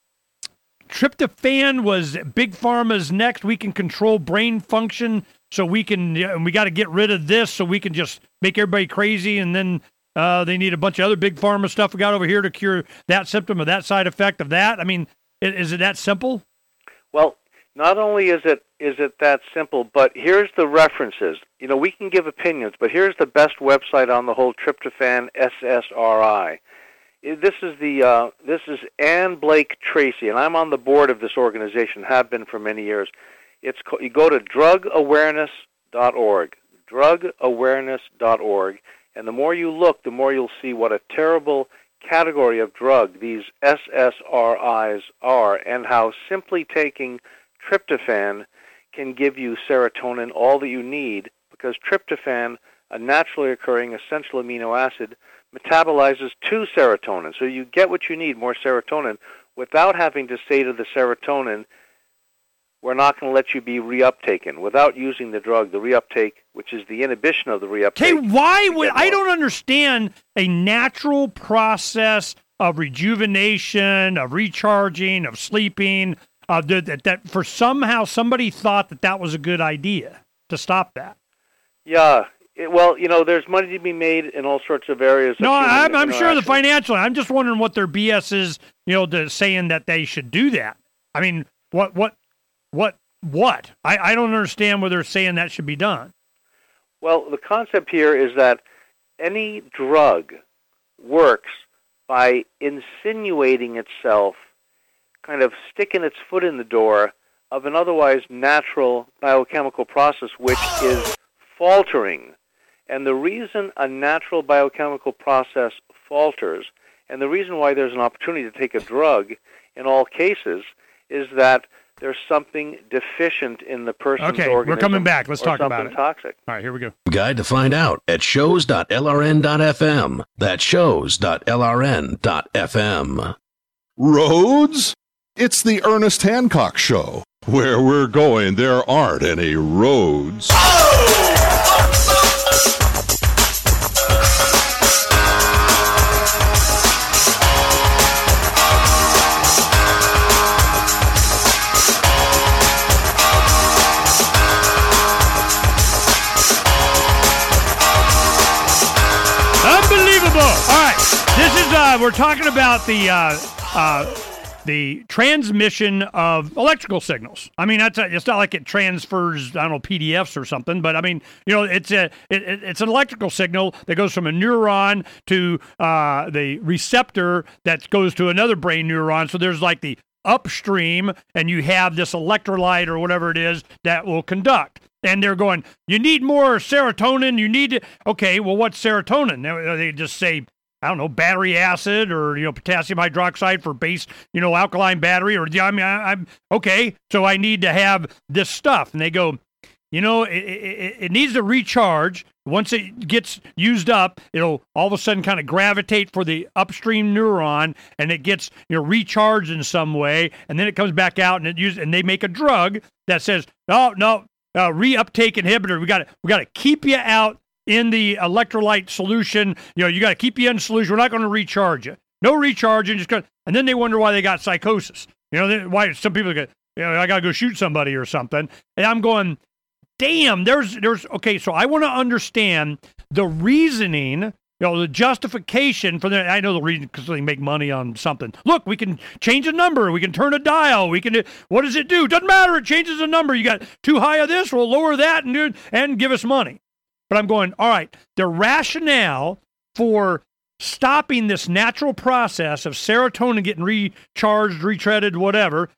Tryptophan was Big Pharma's next. We can control brain function, so we can, and we got to get rid of this so we can just make everybody crazy. And then they need a bunch of other Big Pharma stuff we got over here to cure that symptom or that side effect of that. I mean, is it that simple? Well, not only is it that simple, but here's the references. You know, we can give opinions, but here's the best website on the whole tryptophan, SSRI. This is Ann Blake Tracy, and I'm on the board of this organization, have been for many years. You go to drugawareness.org, drugawareness.org, and the more you look, the more you'll see what a terrible category of drug these SSRIs are, and how simply taking tryptophan can give you serotonin, all that you need, because tryptophan, a naturally occurring essential amino acid, metabolizes to serotonin. So you get what you need, more serotonin, without having to say to the serotonin, we're not going to let you be reuptaken. Without using the drug, the reuptake, which is the inhibition of the reuptake. Okay, why would I don't understand a natural process of rejuvenation, of recharging, of sleeping, that for somehow somebody thought that was a good idea to stop that. Yeah. Well, you know, there's money to be made in all sorts of areas. No, I'm sure the financial. I'm just wondering what their BS is, you know, saying that they should do that. I mean, what? I don't understand where they're saying that should be done. Well, the concept here is that any drug works by insinuating itself, kind of sticking its foot in the door of an otherwise natural biochemical process, which is faltering. And the reason a natural biochemical process falters, and the reason why there's an opportunity to take a drug in all cases, is that there's something deficient in the person's organism. Okay, we're coming back. Let's talk about it. Toxic. All right, here we go. Guide to find out at shows.lrn.fm. That's shows.lrn.fm. Roads? It's the Ernest Hancock Show. Where we're going, there aren't any roads. We're talking about the transmission of electrical signals. I mean, it's not like it transfers, I don't know, PDFs or something, but I mean, you know, it's an electrical signal that goes from a neuron to the receptor that goes to another brain neuron. So there's like the upstream, and you have this electrolyte or whatever it is that will conduct. And they're going, you need more serotonin. You need to, okay, well, what's serotonin? They just say, I don't know, battery acid or, potassium hydroxide for base, alkaline battery. Or, I'm okay, so I need to have this stuff. And they go, it needs to recharge. Once it gets used up, it'll all of a sudden kind of gravitate for the upstream neuron, and it gets recharged in some way, and then it comes back out, and they make a drug that says, no, reuptake inhibitor. We got to keep you out in the electrolyte solution. You got to keep you in solution. We're not going to recharge you. No recharging. And then they wonder why they got psychosis. Why some people go, I got to go shoot somebody or something. And I'm going, damn, there's okay, so I want to understand the reasoning, the justification for I know the reason, because they make money on something. Look, we can change a number, we can turn a dial, what does it do? Doesn't matter, it changes a number. You got too high of this, we'll lower that and give us money. But I'm going, all right, the rationale for stopping this natural process of serotonin getting recharged, retreaded, whatever,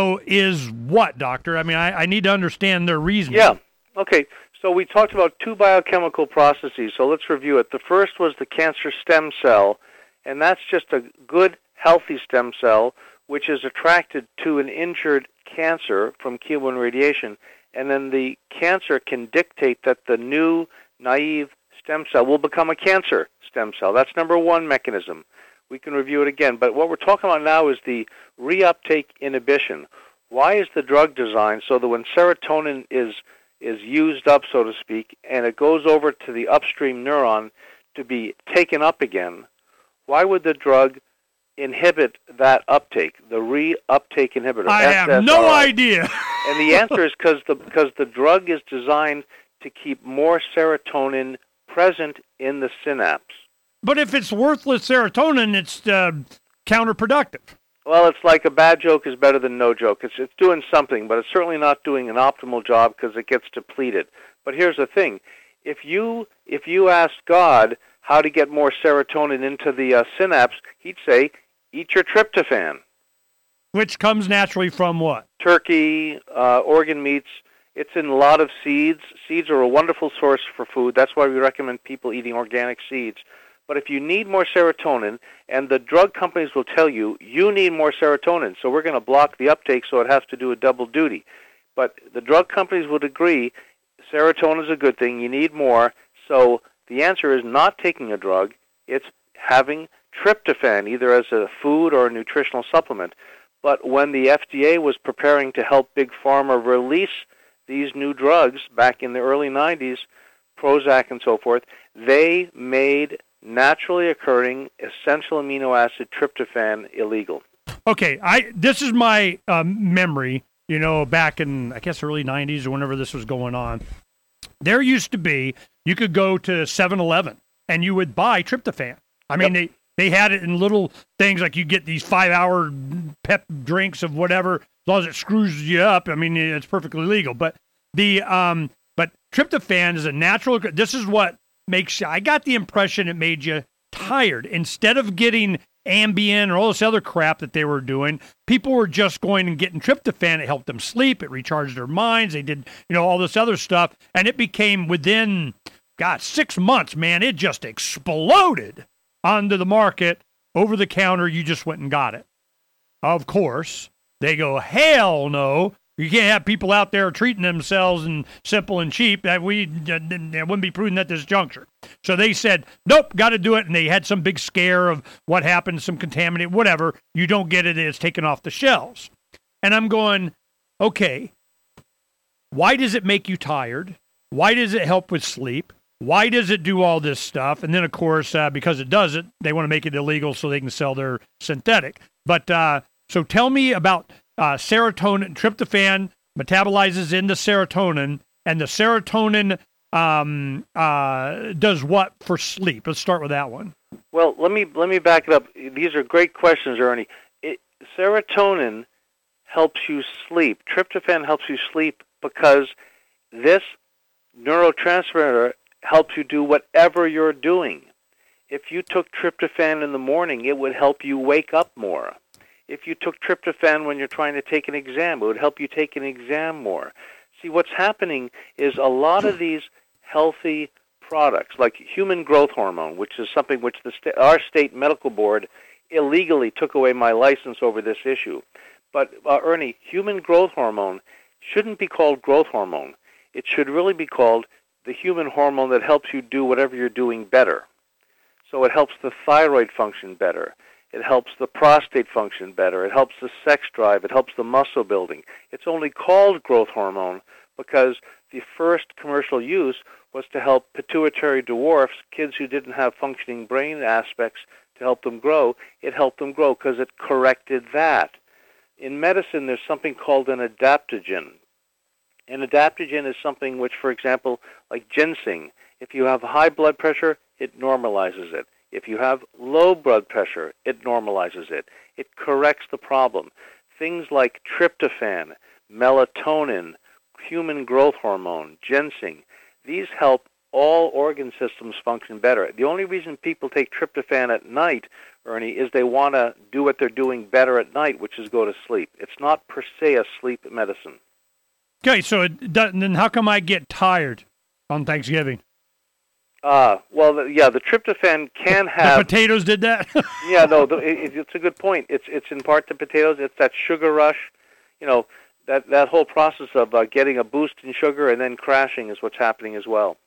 is what, doctor? I mean, I need to understand their reasoning. Yeah. Okay, so we talked about two biochemical processes, so let's review it. The first was the cancer stem cell, and that's just a good, healthy stem cell which is attracted to an injured cancer from chemo and radiation, and then the cancer can dictate that the new, naive stem cell will become a cancer stem cell. That's number one mechanism. We can review it again, but what we're talking about now is the reuptake inhibition. Why is the drug designed so that when serotonin is used up, so to speak, and it goes over to the upstream neuron to be taken up again, why would the drug inhibit that uptake, the reuptake inhibitor? I have no idea. And the answer is because the drug is designed to keep more serotonin present in the synapse. But if it's worthless serotonin, it's counterproductive. Well, it's like a bad joke is better than no joke. It's doing something, but it's certainly not doing an optimal job because it gets depleted. But here's the thing. If you ask God how to get more serotonin into the synapse, he'd say, eat your tryptophan. Which comes naturally from what? Turkey, organ meats. It's in a lot of seeds. Seeds are a wonderful source for food. That's why we recommend people eating organic seeds. But if you need more serotonin, and the drug companies will tell you, you need more serotonin, so we're going to block the uptake so it has to do a double duty. But the drug companies would agree serotonin is a good thing, you need more, so the answer is not taking a drug, it's having tryptophan, either as a food or a nutritional supplement. But when the FDA was preparing to help Big Pharma release these new drugs back in the early 90s, Prozac and so forth, they made naturally occurring essential amino acid tryptophan illegal. Okay, this is my memory, back in, I guess, early 90s or whenever this was going on. There used to be, you could go to 7-Eleven and you would buy tryptophan. I mean, they had it in little things like you get these 5-hour pep drinks of whatever, as long as it screws you up. I mean, it's perfectly legal. But but tryptophan is a natural, this is what makes you, I got the impression it made you tired. Instead of getting Ambien or all this other crap that they were doing, people were just going and getting tryptophan. It helped them sleep. It recharged their minds. They did, all this other stuff. And it became within, 6 months, man, it just exploded onto the market, over the counter. You just went and got it. Of course, they go, hell no. You can't have people out there treating themselves and simple and cheap. That wouldn't be prudent at this juncture. So they said, nope, got to do it. And they had some big scare of what happened, some contaminant, whatever. You don't get it, it's taken off the shelves. And I'm going, okay, why does it make you tired? Why does it help with sleep? Why does it do all this stuff? And then, of course, because it does it, they want to make it illegal so they can sell their synthetic. But so tell me about serotonin. Tryptophan metabolizes into serotonin, and the serotonin does what for sleep? Let's start with that one. Well, let me back it up. These are great questions, Ernie. Serotonin helps you sleep. Tryptophan helps you sleep because this neurotransmitter helps you do whatever you're doing. If you took tryptophan in the morning, it would help you wake up more. if you took tryptophan when you're trying to take an exam. It would help you take an exam more. See, what's happening is a lot of these healthy products, like human growth hormone, which is something which our state medical board illegally took away my license over this issue. But, Ernie, human growth hormone shouldn't be called growth hormone. It should really be called the human hormone that helps you do whatever you're doing better. So it helps the thyroid function better. It helps the prostate function better. It helps the sex drive. It helps the muscle building. It's only called growth hormone because the first commercial use was to help pituitary dwarfs, kids who didn't have functioning brain aspects, to help them grow. It helped them grow because it corrected that. In medicine, there's something called an adaptogen. An adaptogen is something which, for example, like ginseng, if you have high blood pressure, it normalizes it. If you have low blood pressure, it normalizes it. It corrects the problem. Things like tryptophan, melatonin, human growth hormone, ginseng, these help all organ systems function better. The only reason people take tryptophan at night, Ernie, is they want to do what they're doing better at night, which is go to sleep. It's not per se a sleep medicine. Okay, then how come I get tired on Thanksgiving? The tryptophan can have... The potatoes did that? Yeah, no, it's a good point. It's in part the potatoes. It's that sugar rush. You know, that whole process of getting a boost in sugar and then crashing is what's happening as well.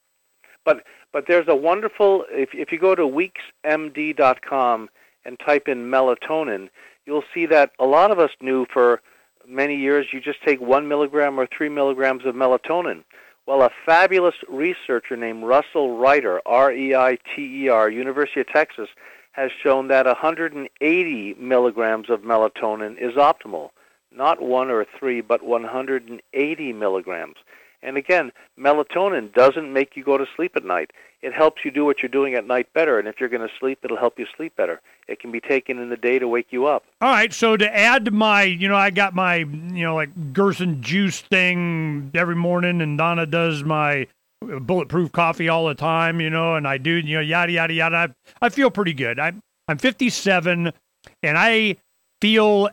But there's a wonderful... If you go to weeksmd.com and type in melatonin, you'll see that a lot of us knew for many years you just take 1 milligram or 3 milligrams of melatonin. Well, a fabulous researcher named Russell Reiter, R-E-I-T-E-R, University of Texas, has shown that 180 milligrams of melatonin is optimal. Not 1 or 3, but 180 milligrams. And again, melatonin doesn't make you go to sleep at night. It helps you do what you're doing at night better, and if you're going to sleep, it'll help you sleep better. It can be taken in the day to wake you up. All right, so to add to my, I got my, like Gerson juice thing every morning, and Donna does my bulletproof coffee all the time, and I do, yada, yada, yada. I feel pretty good. I'm 57, and I feel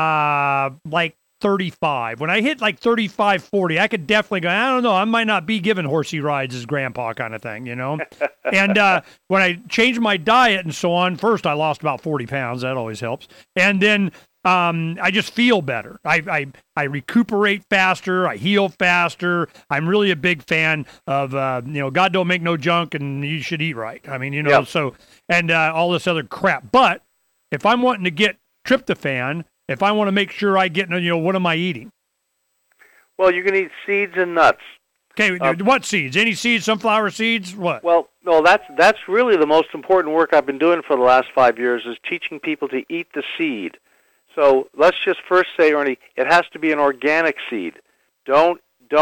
like 35. When I hit like 35, 40, I could definitely go, I don't know, I might not be giving horsey rides as grandpa kind of thing, And when I changed my diet and so on, first I lost about 40 pounds. That always helps. And then I just feel better. I recuperate faster. I heal faster. I'm really a big fan of, God don't make no junk and you should eat right. I mean, Yep. So, and all this other crap. But if I'm wanting to get tryptophan, if I want to make sure I get, what am I eating? Well, you can eat seeds and nuts. Okay, what seeds? Any seeds, sunflower seeds, what? Well, no, that's really the most important work I've been doing for the last 5 years is teaching people to eat the seed. So let's just first say, Ernie, it has to be an organic seed. Don't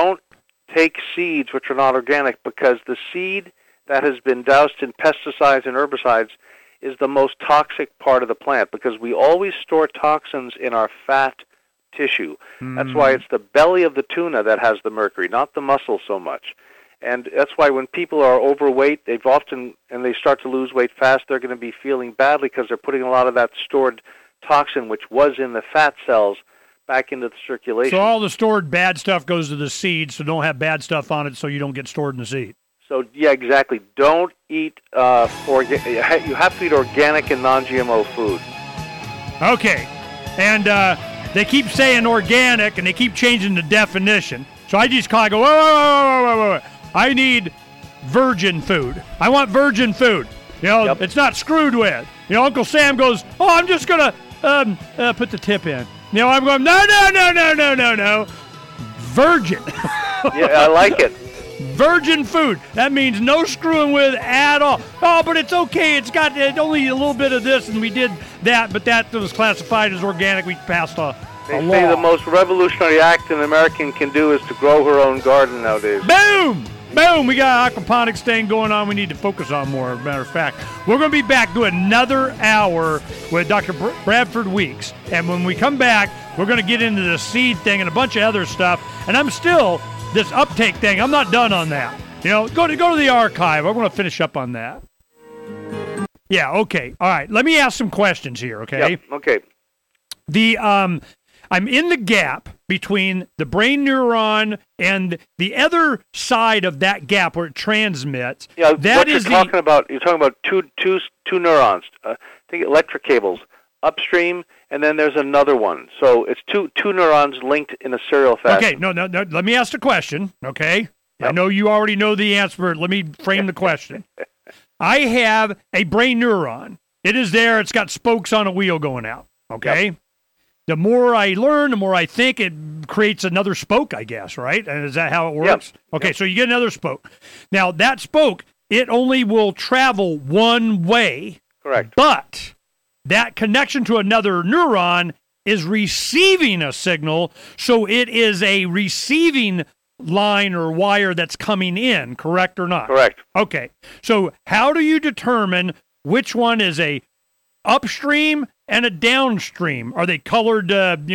take seeds which are not organic because the seed that has been doused in pesticides and herbicides is the most toxic part of the plant because we always store toxins in our fat tissue. That's why it's the belly of the tuna that has the mercury, not the muscle so much. And that's why when people are overweight, they start to lose weight fast, they're going to be feeling badly because they're putting a lot of that stored toxin, which was in the fat cells, back into the circulation. So all the stored bad stuff goes to the seed, so don't have bad stuff on it so you don't get stored in the seed. So, yeah, exactly. Don't eat, you have to eat organic and non-GMO food. Okay. And they keep saying organic, and they keep changing the definition. So I just kind of go, whoa. I need virgin food. I want virgin food. Yep. It's not screwed with. Uncle Sam goes, I'm just going to put the tip in. I'm going, no. Virgin. Yeah, I like it. Virgin food. That means no screwing with at all. Oh, but it's okay. It's got only a little bit of this, and we did that, but that was classified as organic. We passed a law. They say the most revolutionary act an American can do is to grow her own garden nowadays. Boom! We got an aquaponics thing going on we need to focus on more, as a matter of fact. We're going to be back doing another hour with Dr. Bradford Weeks. And when we come back, we're going to get into the seed thing and a bunch of other stuff. And I'm still... this uptake thing, I'm not done on that. Go to the archive. I'm going to finish up on that. Yeah, okay. All right. Let me ask some questions here, okay? Yep, okay. I'm in the gap between the brain neuron and the other side of that gap where it transmits. Yeah, that what is you're talking about two neurons. I think electric cables upstream, and then there's another one. So it's two neurons linked in a serial fashion. Okay, no. Let me ask the question. Okay, yep. I know you already know the answer. But let me frame the question. I have a brain neuron. It is there. It's got spokes on a wheel going out. Okay. Yep. The more I learn, the more I think, it creates another spoke, I guess, right? And is that how it works? Yep. Okay, yep. So you get another spoke. Now, that spoke, it only will travel one way. Correct. But that connection to another neuron is receiving a signal, so it is a receiving line or wire that's coming in, correct or not? Correct. Okay, so how do you determine which one is a upstream and a downstream? Are they colored,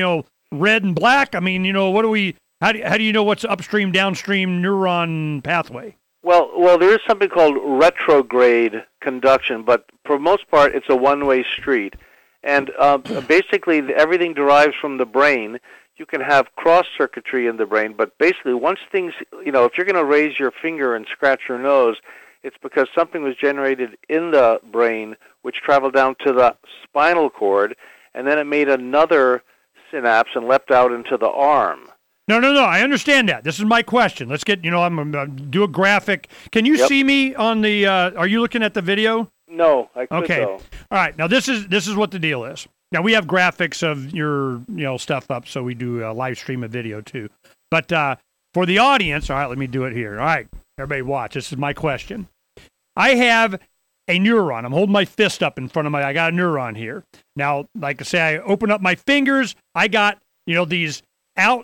red and black? I mean, what do we? How do you know what's upstream, downstream neuron pathway? Well, there is something called retrograde conduction, but for most part, it's a one-way street, and basically everything derives from the brain. You can have cross circuitry in the brain, but basically once things, if you're going to raise your finger and scratch your nose, it's because something was generated in the brain which traveled down to the spinal cord, and then it made another synapse and leapt out into the arm. No, I understand that. This is my question. Let's get, I'm going to do a graphic. Can you see me on the, are you looking at the video? No, I could Okay. though. All right. Now, this is what the deal is. Now, we have graphics of your, stuff up, so we do a live stream of video too. But for the audience, all right, let me do it here. All right, everybody watch. This is my question. I have a neuron. I'm holding my fist up in front of I got a neuron here. Now, like I say, I open up my fingers. I got, these out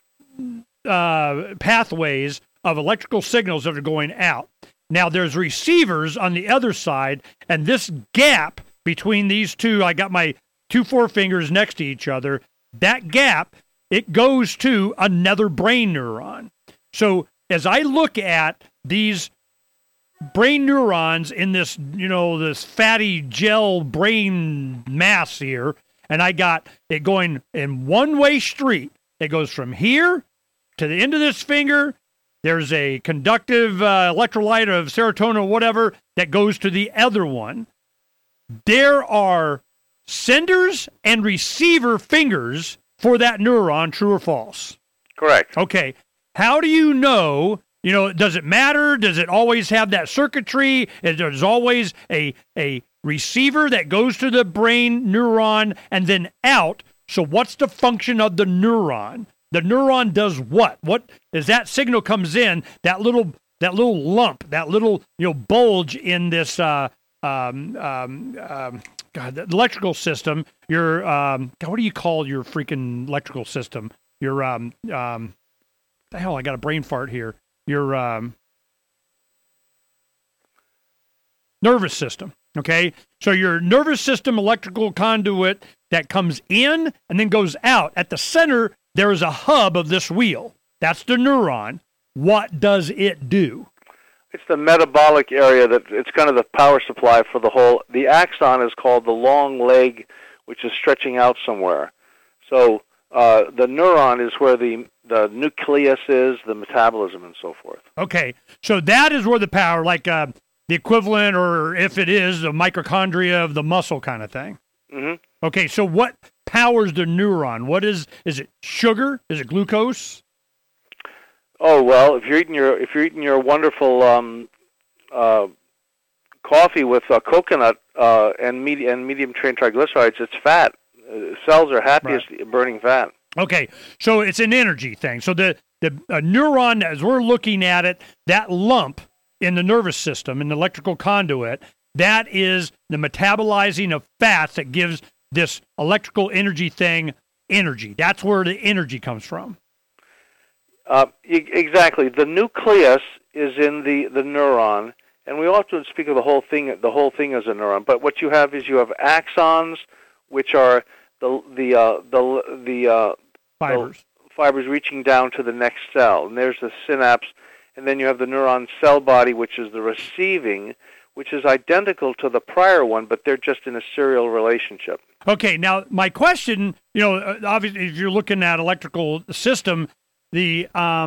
pathways of electrical signals that are going out. Now, there's receivers on the other side, and this gap between these two, I got my 2 forefingers next to each other. That gap, it goes to another brain neuron. So as I look at these brain neurons in this, this fatty gel brain mass here, and I got it going in one-way street. It goes from here to the end of this finger. There's a conductive electrolyte of serotonin or whatever that goes to the other one. There are senders and receiver fingers for that neuron, true or false? Correct. Okay. How do you know, does it matter? Does it always have that circuitry? There's always a receiver that goes to the brain neuron and then out. So what's the function of the neuron? The neuron does what? What as that signal comes in, that little lump, that little bulge in this the electrical system. Your what do you call your freaking electrical system? Your the hell, I got a brain fart here. Your nervous system. Okay, so your nervous system electrical conduit that comes in and then goes out. At the center, there is a hub of this wheel. That's the neuron. What does it do? It's the metabolic area it's kind of the power supply for the whole. The axon is called the long leg, which is stretching out somewhere. So the neuron is where the nucleus is, the metabolism, and so forth. Okay, so that is where the power, like the equivalent, or if it is, the mitochondria of the muscle kind of thing. Mm-hmm. Okay, so what powers the neuron? What is it sugar? Is it glucose? Oh well, if you're eating your wonderful coffee with coconut and medium chain triglycerides, it's fat. Cells are happiest burning fat. Okay, so it's an energy thing. So the neuron, as we're looking at it, that lump in the nervous system, in the electrical conduit, that is the metabolizing of fats that gives this electrical energy thing energy. That's where the energy comes from. Exactly. The nucleus is in the neuron, and we often speak of the whole thing as a neuron. But what you have is axons, which are the fibers reaching down to the next cell, and there's the synapse. And then you have the neuron cell body, which is the receiving, which is identical to the prior one, but they're just in a serial relationship. Okay, now my question, obviously, if you're looking at electrical system, the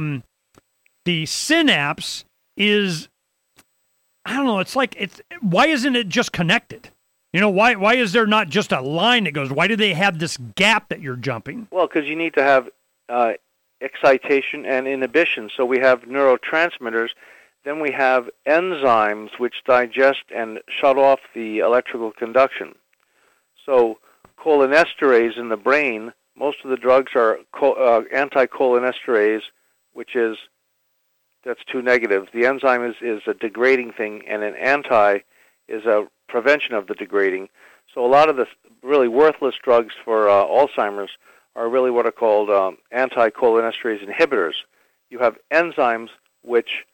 synapse is, I don't know, why isn't it just connected? Why is there not just a line that goes? Why do they have this gap that you're jumping? Well, because you need to have excitation and inhibition. So we have neurotransmitters, then we have enzymes which digest and shut off the electrical conduction. So cholinesterase in the brain, most of the drugs are anticholinesterase, that's too negative. The enzyme is a degrading thing, and an anti is a prevention of the degrading. So a lot of the really worthless drugs for Alzheimer's are really what are called anticholinesterase inhibitors. You have enzymes which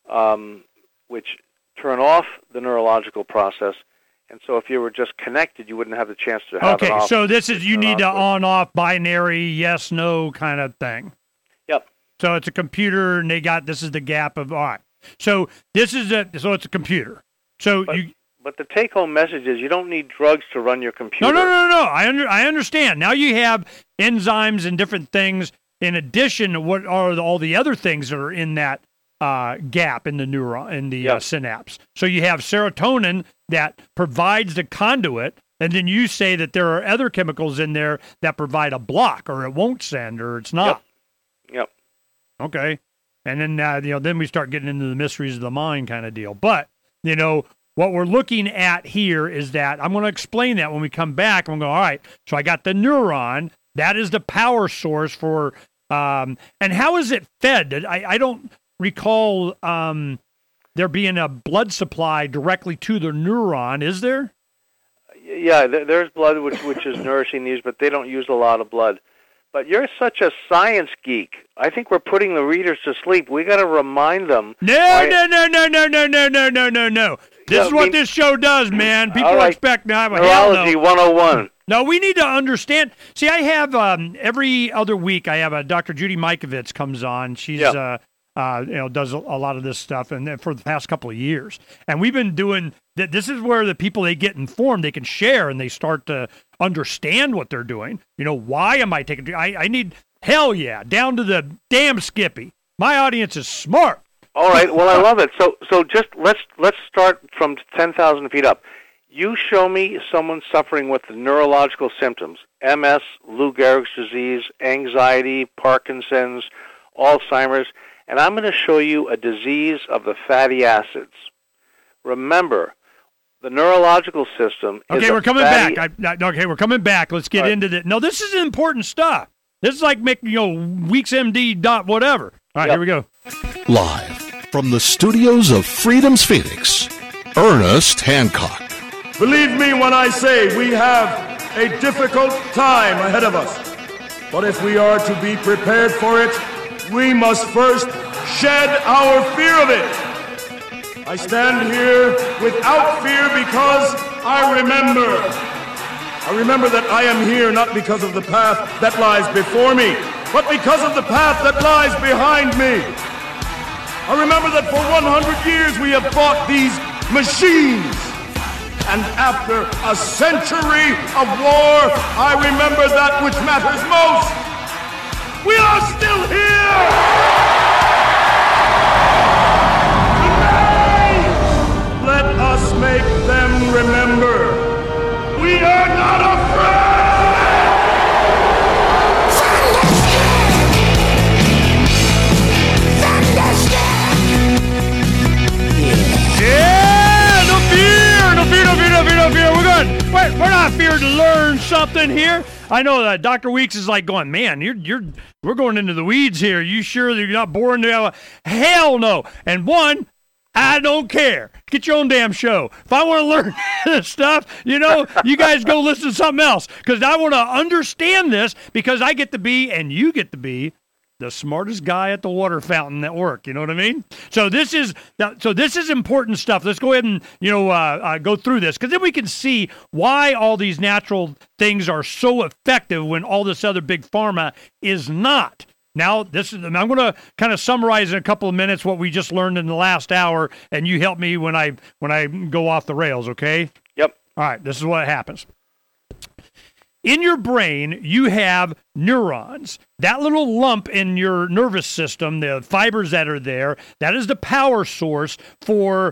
turn off the neurological process, and so if you were just connected, you wouldn't have the chance to have Okay, an off. so this is, you need to on-off binary yes-no kind of thing. Yep. So it's a computer, and this is the gap of, all right. So it's a computer. But the take-home message is you don't need drugs to run your computer. No. I understand. Now you have enzymes and different things in addition to what are all the other things that are in that gap in the neuron, in the synapse. So you have serotonin that provides the conduit, and then you say that there are other chemicals in there that provide a block, or it won't send, or it's not. Yep. Okay. And then then we start getting into the mysteries of the mind kind of deal. But what we're looking at here is that I'm going to explain that when we come back. I'm going to go, all right, so I got the neuron. That is the power source for, and how is it fed? I don't recall there being a blood supply directly to the neuron, is there? Yeah, there's blood which is nourishing these, but they don't use a lot of blood. But you're such a science geek. I think we're putting the readers to sleep. We got to remind them. No. This is what this show does, man. People expect now. Neurology 101. No, we need to understand. See, I have every other week. I have Dr. Judy Mikovits comes on. She's does a lot of this stuff, and for the past couple of years, and we've been doing. This is where the people, they get informed, they can share, and they start to understand what they're doing. Why am I taking? I need down to the damn Skippy. My audience is smart. All right. Well, I love it. So just let's start from 10,000 feet up. You show me someone suffering with the neurological symptoms: MS, Lou Gehrig's disease, anxiety, Parkinson's, Alzheimer's, and I'm going to show you a disease of the fatty acids. Remember, the neurological system. Okay, we're coming back. We're coming back. Let's get into this. No, this is important stuff. This is like making Weeks MD dot whatever. All right, Here we go. Live from the studios of Freedom's Phoenix, Ernest Hancock. Believe me when I say we have a difficult time ahead of us. But if we are to be prepared for it, we must first shed our fear of it. I stand here without fear because I remember that I am here not because of the path that lies before me, but because of the path that lies behind me. I remember that for 100 years we have fought these machines. And after a century of war, I remember that which matters most. We are still here! Today, let us make them remember. We are not afraid! Yeah, no fear. We're good. We're not feared to learn something here. I know that Dr. Weeks is like going, man, we're going into the weeds here. You sure that you're not boring? Hell no. And one, I don't care. Get your own damn show. If I want to learn this stuff, you guys go listen to something else, because I want to understand this, because I get to be, and you get to be, the smartest guy at the water fountain at work. You know what I mean? So this is important stuff. Let's go ahead and go through this, because then we can see why all these natural things are so effective when all this other big pharma is not. Now, I'm going to kind of summarize in a couple of minutes what we just learned in the last hour, and you help me when I go off the rails, okay? Yep. All right, this is what happens. In your brain, you have neurons. That little lump in your nervous system, the fibers that are there, that is the power source for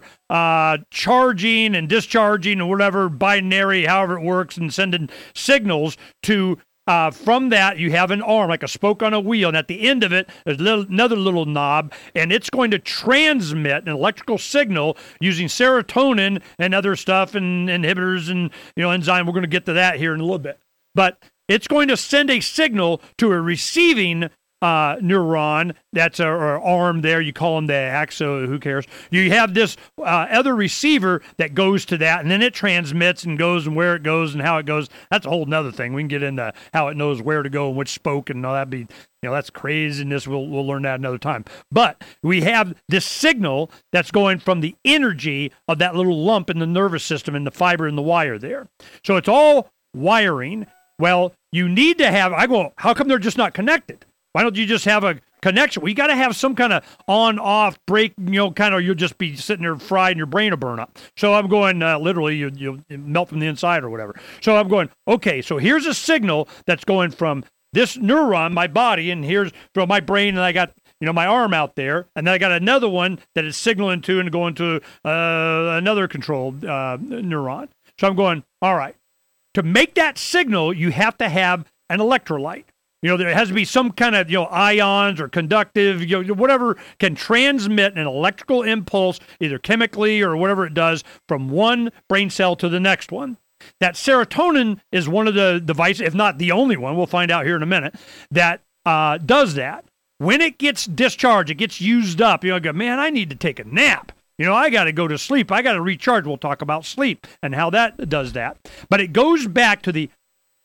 charging and discharging and whatever, binary, however it works, and sending signals to from that, you have an arm, like a spoke on a wheel, and at the end of it, there's another little knob, and it's going to transmit an electrical signal using serotonin and other stuff, and inhibitors and enzyme. We're going to get to that here in a little bit. But it's going to send a signal to a receiving neuron. That's or arm there. You call them the axo. Who cares? You have this other receiver that goes to that, and then it transmits and goes and where it goes and how it goes. That's a whole nother thing. We can get into how it knows where to go and which spoke and all that. That's craziness. We'll learn that another time. But we have this signal that's going from the energy of that little lump in the nervous system and the fiber and the wire there. So it's all wiring. Well, you need to have. How come they're just not connected? Why don't you just have a connection? Well, you got to have some kind of on-off break, kind of, you'll just be sitting there fried and your brain will burn up. So I'm going, literally, you'll melt from the inside or whatever. So I'm going, okay, so here's a signal that's going from this neuron, my body, and here's from my brain, and I got, my arm out there, and then I got another one that is signaling to and going to another controlled neuron. So I'm going, all right, to make that signal, you have to have an electrolyte. There has to be some kind of, ions or conductive, whatever can transmit an electrical impulse, either chemically or whatever it does, from one brain cell to the next one. That serotonin is one of the devices, if not the only one, we'll find out here in a minute, that does that. When it gets discharged, it gets used up, you go, man, I need to take a nap. I got to go to sleep. I got to recharge. We'll talk about sleep and how that does that. But it goes back to the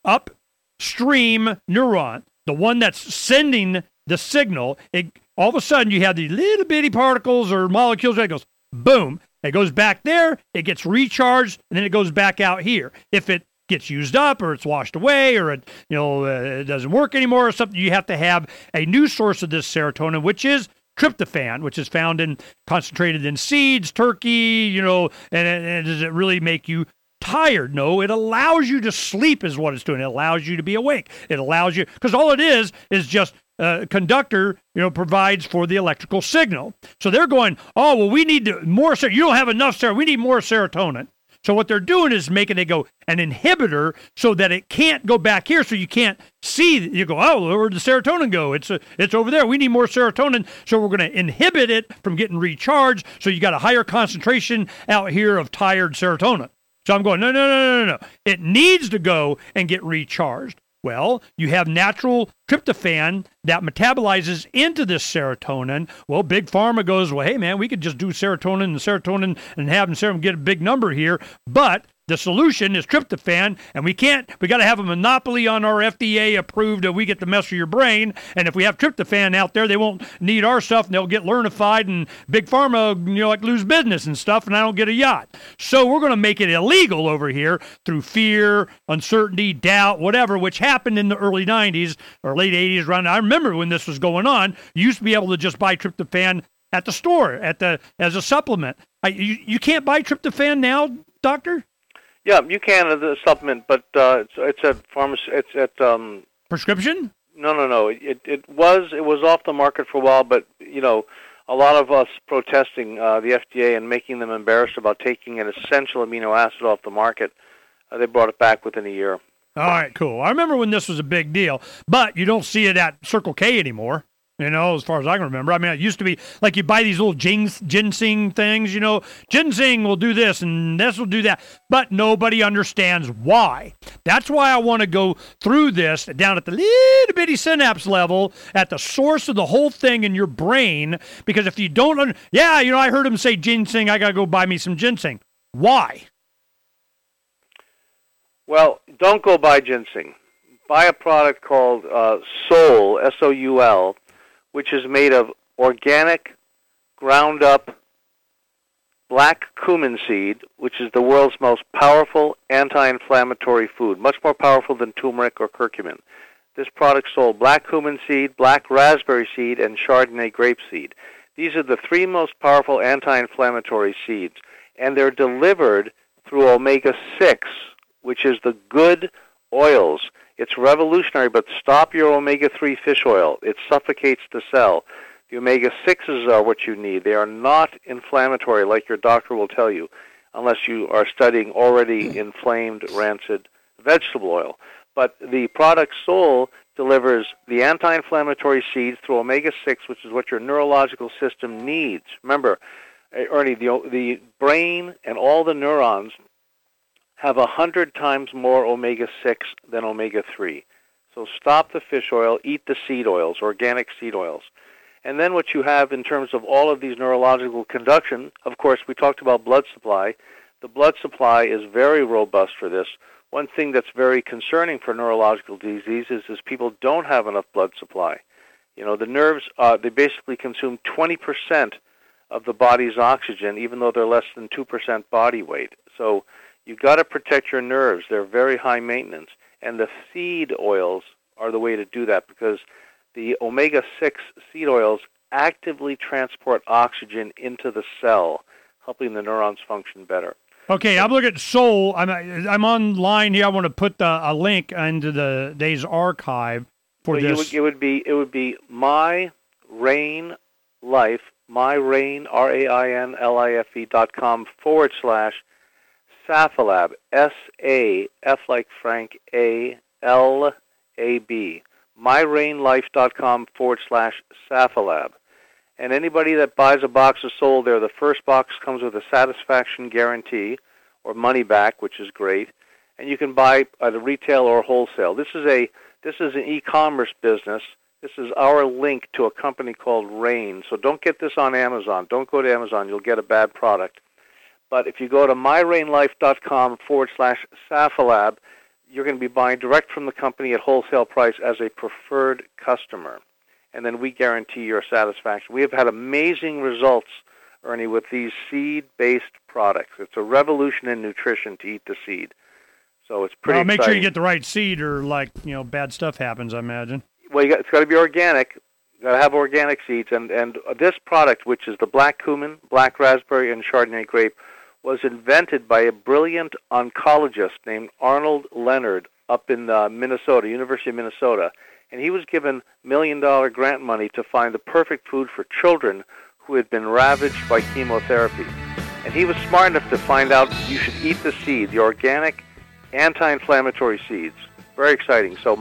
upstream neuron, the one that's sending the signal. All of a sudden, you have these little bitty particles or molecules that goes, boom. It goes back there. It gets recharged, and then it goes back out here. If it gets used up or it's washed away or it doesn't work anymore or something, you have to have a new source of this serotonin, which is tryptophan, which is found concentrated in seeds, turkey, and does it really make you tired? No, it allows you to sleep is what it's doing. It allows you to be awake. It allows you, because all it is just a conductor, provides for the electrical signal. So they're going, oh, well, we need more, you don't have enough serotonin. We need more serotonin. So what they're doing is making an inhibitor so that it can't go back here, so you can't see. You go, oh, where'd the serotonin go? It's over there. We need more serotonin, so we're going to inhibit it from getting recharged, so you got a higher concentration out here of tired serotonin. So I'm going, no. It needs to go and get recharged. Well, you have natural tryptophan that metabolizes into this serotonin. Well, Big Pharma goes, well, hey, man, we could just do serotonin and have serum get a big number here. But the solution is tryptophan, and we got to have a monopoly on our FDA approved that we get to mess with your brain. And if we have tryptophan out there, they won't need our stuff, and they'll get lernified, and Big Pharma, lose business and stuff, and I don't get a yacht. So we're going to make it illegal over here through fear, uncertainty, doubt, whatever, which happened in the early 90s or late 80s. I remember when this was going on, you used to be able to just buy tryptophan at the store as a supplement. You can't buy tryptophan now, doctor? Yeah, you can as a supplement, but it's at pharmacy. It's at prescription. No. It was off the market for a while, but a lot of us protesting the FDA and making them embarrassed about taking an essential amino acid off the market. They brought it back within a year. All right, cool. I remember when this was a big deal, but you don't see it at Circle K anymore. As far as I can remember. I mean, it used to be like you buy these little ginseng things, ginseng will do this and this will do that, but nobody understands why. That's why I want to go through this down at the little bitty synapse level, at the source of the whole thing in your brain, because if you don't, I heard him say ginseng, I got to go buy me some ginseng. Why? Well, don't go buy ginseng. Buy a product called Soul, S-O-U-L, which is made of organic, ground-up black cumin seed, which is the world's most powerful anti-inflammatory food, much more powerful than turmeric or curcumin. this product sold black cumin seed, black raspberry seed, and Chardonnay grape seed. These are the 3 most powerful anti-inflammatory seeds, and they're delivered through omega-6, which is the good oils. It's revolutionary, but stop your omega-3 fish oil. It suffocates the cell. The omega-6s are what you need. They are not inflammatory like your doctor will tell you, unless you are studying already inflamed, rancid vegetable oil. But the product Sol delivers the anti-inflammatory seeds through omega-6, which is what your neurological system needs. Remember, Ernie, the brain and all the neurons have 100 times more omega-6 than omega-3. So stop the fish oil, eat the seed oils, organic seed oils. And then what you have in terms of all of these neurological conduction, of course, we talked about blood supply. The blood supply is very robust for this. One thing that's very concerning for neurological diseases is people don't have enough blood supply. You know, the nerves, they basically consume 20% of the body's oxygen, even though they're less than 2% body weight. So you've got to protect your nerves. They're very high maintenance. And the seed oils are the way to do that, because the omega-6 seed oils actively transport oxygen into the cell, helping the neurons function better. Okay, I'm looking at Sol. I'm online here. I want to put a link into the day's archive for this. It would be My Rain Life, MyRain, RAINLIFE.com/Safalab, SAF like Frank, ALAB, MyRainLife.com/Safalab. And anybody that buys a box of Sol there, the first box comes with a satisfaction guarantee or money back, which is great. And you can buy at a retail or wholesale. This is an e-commerce business. This is our link to a company called Rain. So don't get this on Amazon. Don't go to Amazon. You'll get a bad product. But if you go to MyRainLife.com/Safalab, you're going to be buying direct from the company at wholesale price as a preferred customer. And then we guarantee your satisfaction. We have had amazing results, Ernie, with these seed-based products. It's a revolution in nutrition to eat the seed. So it's pretty exciting. Make sure you get the right seed, or bad stuff happens, I imagine. Well, it's got to be organic. You got to have organic seeds. And this product, which is the black cumin, black raspberry, and Chardonnay grape, was invented by a brilliant oncologist named Arnold Leonard up in Minnesota, University of Minnesota. And he was given $1 million grant money to find the perfect food for children who had been ravaged by chemotherapy. And he was smart enough to find out you should eat the seed, the organic anti-inflammatory seeds. Very exciting. So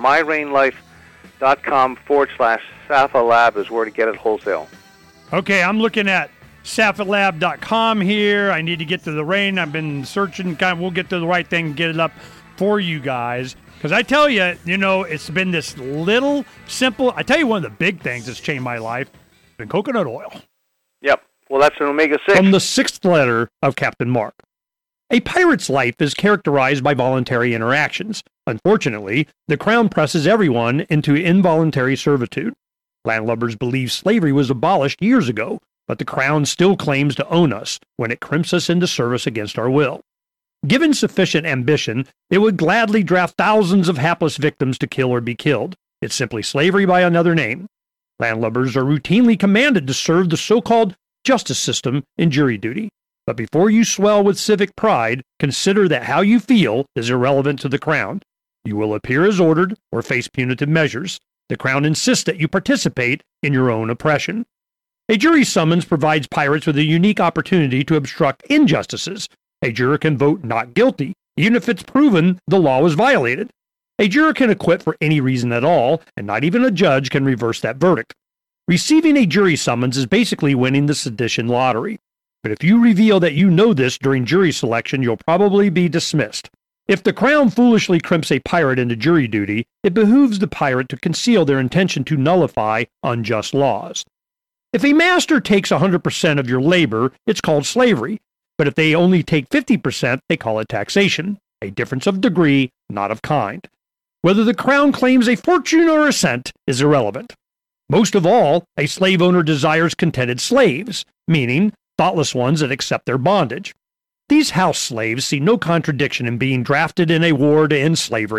MyRainLife.com/Safalab is where to get it wholesale. Okay, I'm looking at Safalab.com here. I need to get to the Rain. I've been searching. We'll get to the right thing and get it up for you guys. Because I tell you, it's been this little simple. I tell you, one of the big things that's changed my life has been coconut oil. Yep. Well, that's an omega-6. From the 6th letter of Captain Mark. A pirate's life is characterized by voluntary interactions. Unfortunately, the Crown presses everyone into involuntary servitude. Landlubbers believe slavery was abolished years ago, but the Crown still claims to own us when it crimps us into service against our will. Given sufficient ambition, it would gladly draft thousands of hapless victims to kill or be killed. It's simply slavery by another name. Landlubbers are routinely commanded to serve the so-called justice system in jury duty. But before you swell with civic pride, consider that how you feel is irrelevant to the Crown. You will appear as ordered or face punitive measures. The Crown insists that you participate in your own oppression. A jury summons provides pirates with a unique opportunity to obstruct injustices. A juror can vote not guilty, even if it's proven the law was violated. A juror can acquit for any reason at all, and not even a judge can reverse that verdict. Receiving a jury summons is basically winning the sedition lottery. But if you reveal that you know this during jury selection, you'll probably be dismissed. If the Crown foolishly crimps a pirate into jury duty, it behooves the pirate to conceal their intention to nullify unjust laws. If a master takes 100% of your labor, it's called slavery. But if they only take 50%, they call it taxation, a difference of degree, not of kind. Whether the Crown claims a fortune or a cent is irrelevant. Most of all, a slave owner desires contented slaves, meaning thoughtless ones that accept their bondage. These house slaves see no contradiction in being drafted in a war to end slavery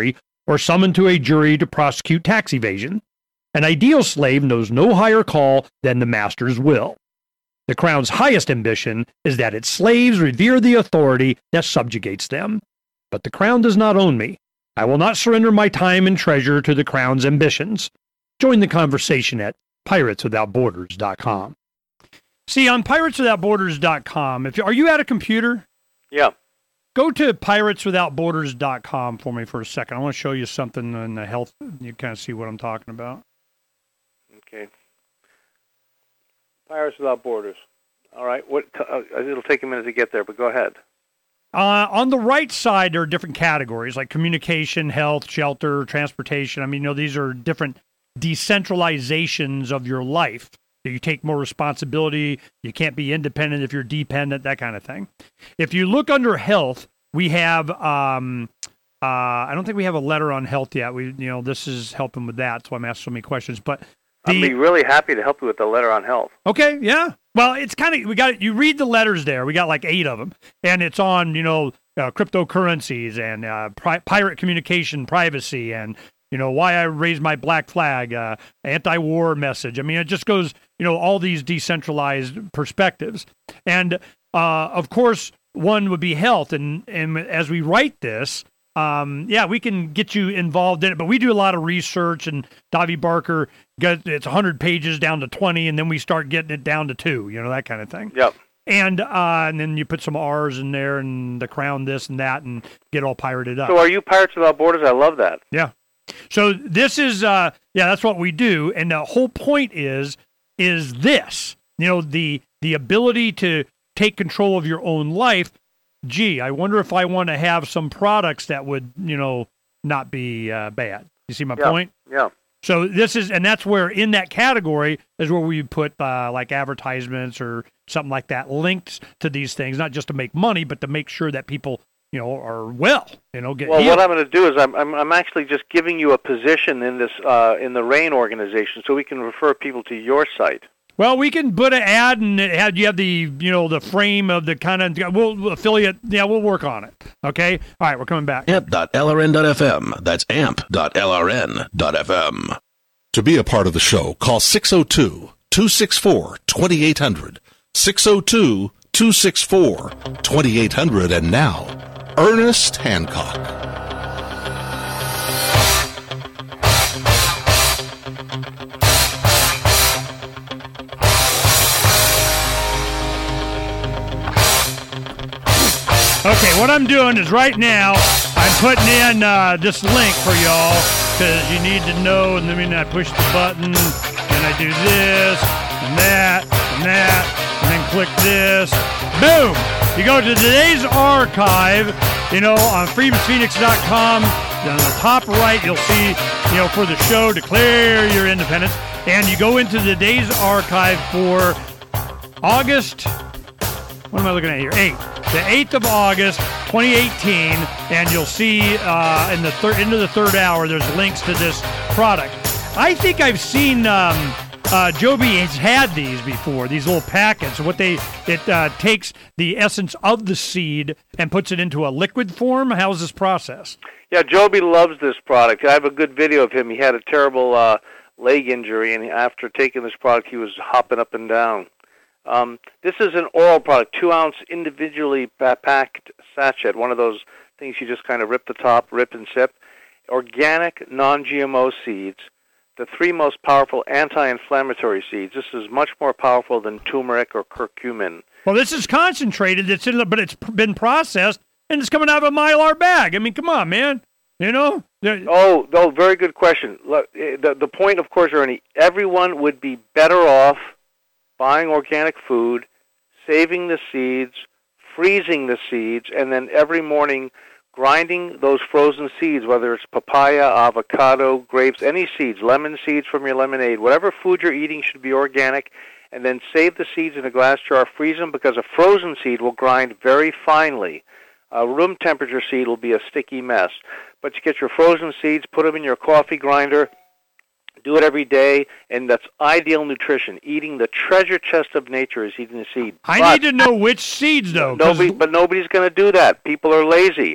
or summoned to a jury to prosecute tax evasion. An ideal slave knows no higher call than the master's will. The crown's highest ambition is that its slaves revere the authority that subjugates them. But the crown does not own me. I will not surrender my time and treasure to the crown's ambitions. Join the conversation at pirateswithoutborders.com. See, on pirateswithoutborders.com, are you at a computer? Yeah. Go to pirateswithoutborders.com for me for a second. I want to show you something in the health. You kind of see what I'm talking about. Okay. Pirates Without Borders. All right. It'll take a minute to get there, but go ahead. On the right side, there are different categories like communication, health, shelter, transportation. I mean, these are different decentralizations of your life. You take more responsibility. You can't be independent if you're dependent, that kind of thing. If you look under health, we have, I don't think we have a letter on health yet. This is helping with that. That's why I'm asking so many questions. But I'd be really happy to help you with the letter on health. Okay, yeah. Well, it's kind of, you read the letters there. We got like 8 of them. And it's on, cryptocurrencies and pirate communication privacy and, why I raised my black flag, anti-war message. I mean, it just goes, all these decentralized perspectives. And, of course, one would be health. And as we write this, we can get you involved in it. But we do a lot of research, and Davi Barker, it's 100 pages down to 20, and then we start getting it down to 2, that kind of thing. Yep. And then you put some R's in there and the crown this and that and get all pirated up. So are you Pirates Without Borders? I love that. Yeah. So this is, that's what we do. And the whole point is this, the ability to take control of your own life. Gee, I wonder if I want to have some products that would, not be bad. You see my point? Yeah. So that's where in that category is where we put like advertisements or something like that, links to these things, not just to make money, but to make sure that people, are get healed. What I'm going to do is I'm actually just giving you a position in this in the RAIN organization, so we can refer people to your site. Well, we can put an ad, and you have the the frame of the kind of we'll affiliate. Yeah, we'll work on it. Okay. All right, we're coming back. amp.lrn.fm. That's amp.lrn.fm. To be a part of the show, call 602-264-2800. 602-264-2800. And now, Ernest Hancock. Okay, what I'm doing is right now I'm putting in this link for y'all because you need to know. And then I push the button and I do this and that and that and then click this. Boom! You go to today's archive, on freedomsphoenix.com. On the top right, you'll see, for the show, Declare Your Independence. And you go into today's archive for August. What am I looking at here? 8th. The 8th of August, 2018, and you'll see in the into the third hour, there's links to this product. I think I've seen Joby has had these before, these little packets. It takes the essence of the seed and puts it into a liquid form. How's this process? Yeah, Joby loves this product. I have a good video of him. He had a terrible leg injury, and after taking this product, he was hopping up and down. This is an oral product, 2-ounce individually packed sachet, one of those things you just kind of rip the top, rip and sip. Organic, non-GMO seeds, the 3 most powerful anti-inflammatory seeds. This is much more powerful than turmeric or curcumin. Well, this is concentrated, but it's been processed, and it's coming out of a Mylar bag. I mean, come on, man. Oh, very good question. Look, the point, of course, Ernie, everyone would be better off buying organic food, saving the seeds, freezing the seeds, and then every morning grinding those frozen seeds, whether it's papaya, avocado, grapes, any seeds, lemon seeds from your lemonade, whatever food you're eating should be organic, and then save the seeds in a glass jar, freeze them, because a frozen seed will grind very finely. A room temperature seed will be a sticky mess. But you get your frozen seeds, put them in your coffee grinder, do it every day, and that's ideal nutrition. Eating the treasure chest of nature is eating the seed. I need to know which seeds, though. But nobody's going to do that. People are lazy.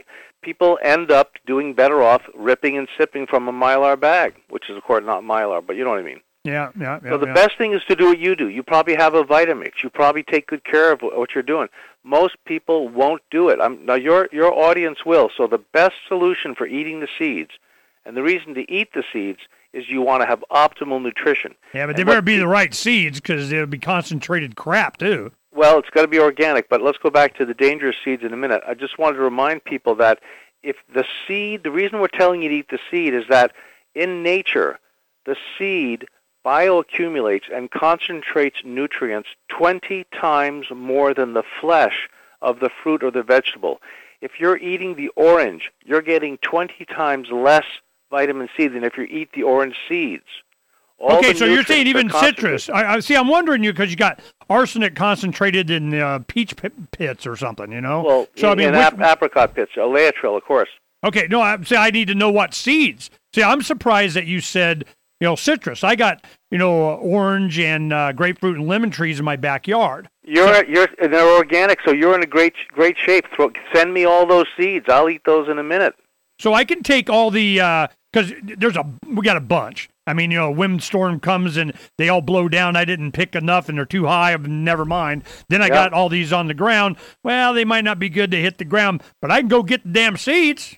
people end up doing better off ripping and sipping from a Mylar bag, which is, of course, not Mylar, but you know what I mean. Yeah. So the best thing is to do what you do. You probably have a Vitamix. You probably take good care of what you're doing. Most people won't do it. Now, your audience will. So the best solution for eating the seeds, and the reason to eat the seeds, is you want to have optimal nutrition. Yeah, but they better be the right seeds because they'll be concentrated crap, too. Well, it's got to be organic, but let's go back to the dangerous seeds in a minute. I just wanted to remind people that if the seed, the reason we're telling you to eat the seed is that in nature, the seed bioaccumulates and concentrates nutrients 20 times more than the flesh of the fruit or the vegetable. If you're eating the orange, you're getting 20 times less vitamin C than if you eat the orange seeds. Okay, so you're saying even citrus. I'm wondering you because you got arsenic concentrated in peach pits or something, you know? Well, so, apricot pits, Laetrile, of course. Okay, no, I need to know what seeds. See, I'm surprised that you said, citrus. I got, orange and grapefruit and lemon trees in my backyard. They're organic, so you're in a great shape. Send me all those seeds. I'll eat those in a minute. So I can take all the because we got a bunch. I mean, windstorm comes and they all blow down. I didn't pick enough and they're too high. Never mind. Then I got all these on the ground. Well, they might not be good to hit the ground, but I can go get the damn seeds.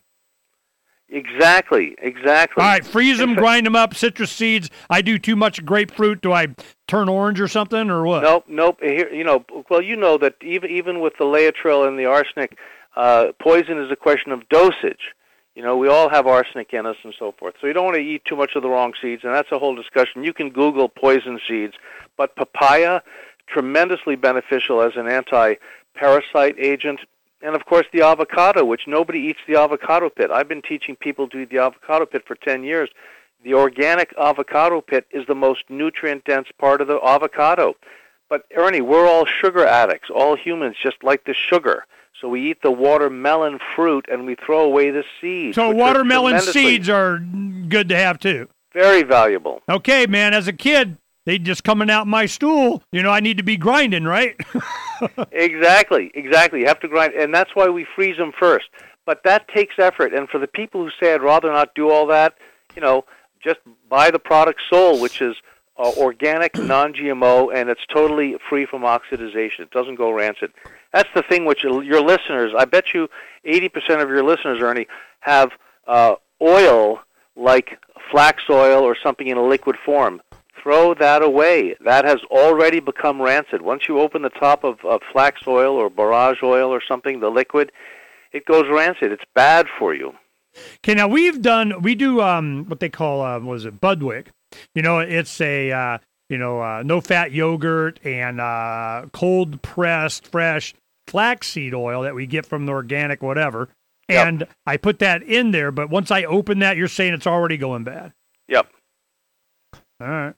Exactly. All right, freeze them, grind them up, citrus seeds. I do too much grapefruit. Do I turn orange or something, or what? Nope. Here, that even with the Laetrile and the arsenic, poison is a question of dosage. We all have arsenic in us and so forth. So you don't want to eat too much of the wrong seeds, and that's a whole discussion. You can Google poison seeds, but papaya, tremendously beneficial as an anti-parasite agent. And, of course, the avocado, which nobody eats the avocado pit. I've been teaching people to eat the avocado pit for 10 years. The organic avocado pit is the most nutrient-dense part of the avocado. But, Ernie, we're all sugar addicts, all humans, just like the sugar. So we eat the watermelon fruit, and we throw away the seeds. So watermelon seeds are good to have, too? Very valuable. Okay, man, as a kid, they just coming out my stool. I need to be grinding, right? Exactly. You have to grind, and that's why we freeze them first. But that takes effort, and for the people who say I'd rather not do all that, just buy the product Sol, which is organic, non-GMO, and it's totally free from oxidization. It doesn't go rancid. That's the thing which your listeners, I bet you 80% of your listeners, Ernie, have oil like flax oil or something in a liquid form. Throw that away. That has already become rancid. Once you open the top of flax oil or borage oil or something, the liquid, it goes rancid. It's bad for you. Okay, now we do what they call, Budwig. It's a, no-fat yogurt and cold-pressed, fresh flaxseed oil that we get from the organic whatever. And I put that in there, but once I open that, you're saying it's already going bad. Yep. All right.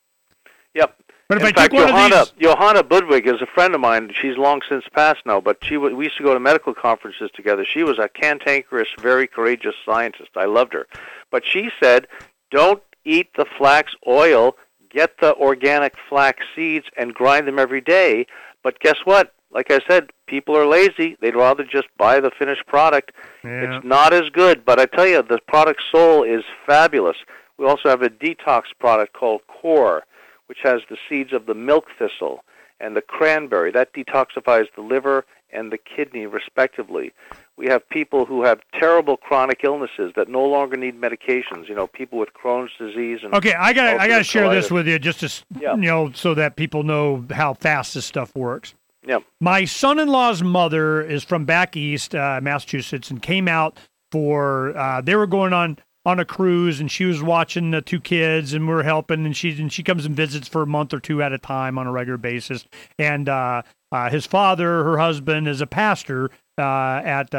Yep. But if in I fact, took one of these... Johanna Budwig is a friend of mine. She's long since passed now, but we used to go to medical conferences together. She was a cantankerous, very courageous scientist. I loved her. But she said, don't eat the flax oil, get the organic flax seeds and grind them every day. But guess what? Like I said, people are lazy. They'd rather just buy the finished product. Yeah. It's not as good, but I tell you, the product Sol is fabulous. We also have a detox product called Core, which has the seeds of the milk thistle and the cranberry. That detoxifies the liver and the kidney, respectively. We have people who have terrible chronic illnesses that no longer need medications. People with Crohn's disease and okay, I got to share this with you just to so that people know how fast this stuff works. Yeah. My son-in-law's mother is from back east, Massachusetts, and came out for they were going on a cruise, and she was watching the two kids, and we were helping, and she comes and visits for a month or two at a time on a regular basis. And his father, her husband, is a pastor at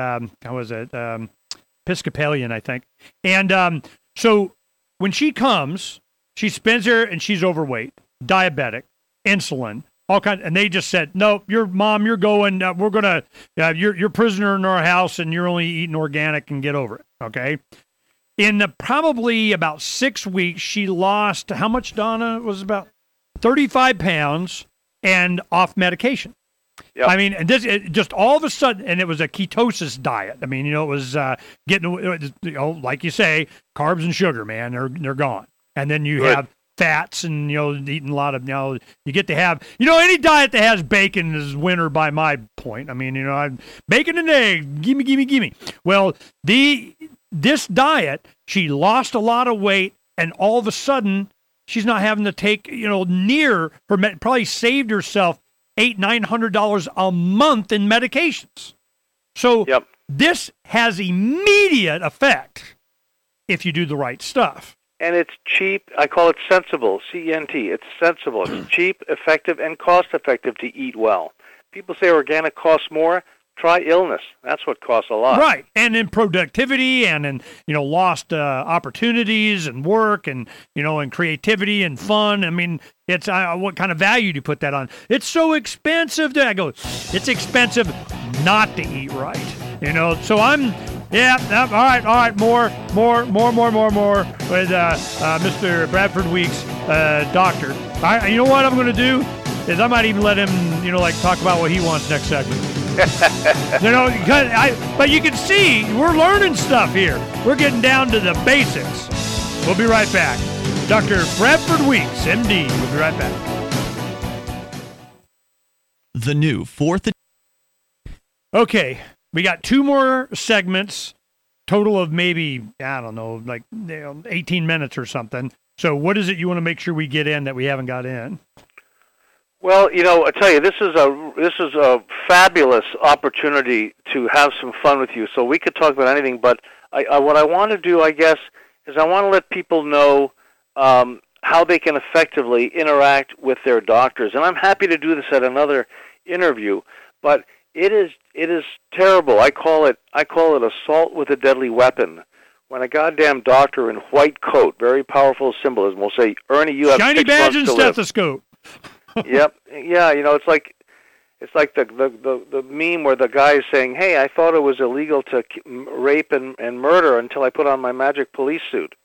Episcopalian, I think. And so when she comes, she spends her, and she's overweight, diabetic, insulin. All kinds, and they just said, "No, your mom, you're going. We're gonna. You're prisoner in our house, and you're only eating organic, and get over it." Okay. In probably about 6 weeks, she lost how much? Donna, it was about 35 pounds and off medication. Yep. I mean, and just all of a sudden, and it was a ketosis diet. I mean, it was like you say, carbs and sugar, man, they're gone. And then you have fats and, eating a lot of, you get to have, any diet that has bacon is winner by my point. I mean, bacon and egg, gimme. Well, this diet, she lost a lot of weight, and all of a sudden, she's not having to take, near her, probably saved herself $800-900 a month in medications. So this has immediate effect if you do the right stuff. And it's cheap. I call it sensible, C-E-N-T. It's sensible. It's cheap, effective, and cost-effective to eat well. People say organic costs more. Try illness. That's what costs a lot. Right. And in productivity and in, lost opportunities and work and, and creativity and fun. I mean, it's what kind of value do you put that on? It's so expensive. I go, it's expensive not to eat right. So I'm, all right, more with Mr. Bradford Weeks, doctor. You know what I'm going to do is I might even let him, talk about what he wants next segment. But you can see we're learning stuff here. We're getting down to the basics. We'll be right back. Dr. Bradford Weeks, MD. We'll be right back. The new fourth. Okay, we got 2 more segments, total of maybe, I don't know, like 18 minutes or something. So what is it you want to make sure we get in that we haven't got in? Well, I tell you, this is a fabulous opportunity to have some fun with you. So we could talk about anything, but what I want to do, I guess, is I want to let people know how they can effectively interact with their doctors. And I'm happy to do this at another interview, but it is terrible. I call it assault with a deadly weapon. When a goddamn doctor in white coat, very powerful symbolism, will say, "Ernie, you have shiny 6 badge months and to live." stethoscope. Yep. Yeah, it's like the meme where the guy is saying, "Hey, I thought it was illegal to rape and murder until I put on my magic police suit."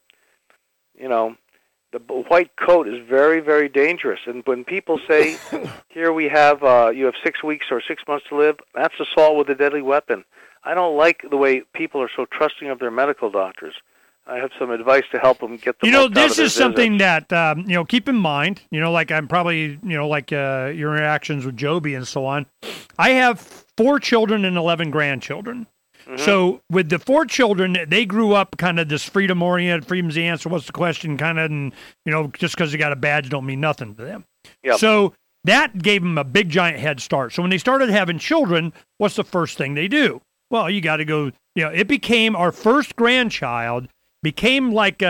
The white coat is very, very dangerous. And when people say, "Here we have you have 6 weeks or 6 months to live," that's assault with a deadly weapon. I don't like the way people are so trusting of their medical doctors. I have some advice to help them get the most out of this their is something visits. that, keep in mind, like I'm probably, like your interactions with Joby and so on. I have 4 children and 11 grandchildren. Mm-hmm. So with the 4 children, they grew up kind of this freedom-oriented, freedom's the answer, what's the question kind of, and, just because they got a badge don't mean nothing to them. Yep. So that gave them a big, giant head start. So when they started having children, what's the first thing they do? Well, you got to go, it became our first grandchild, became like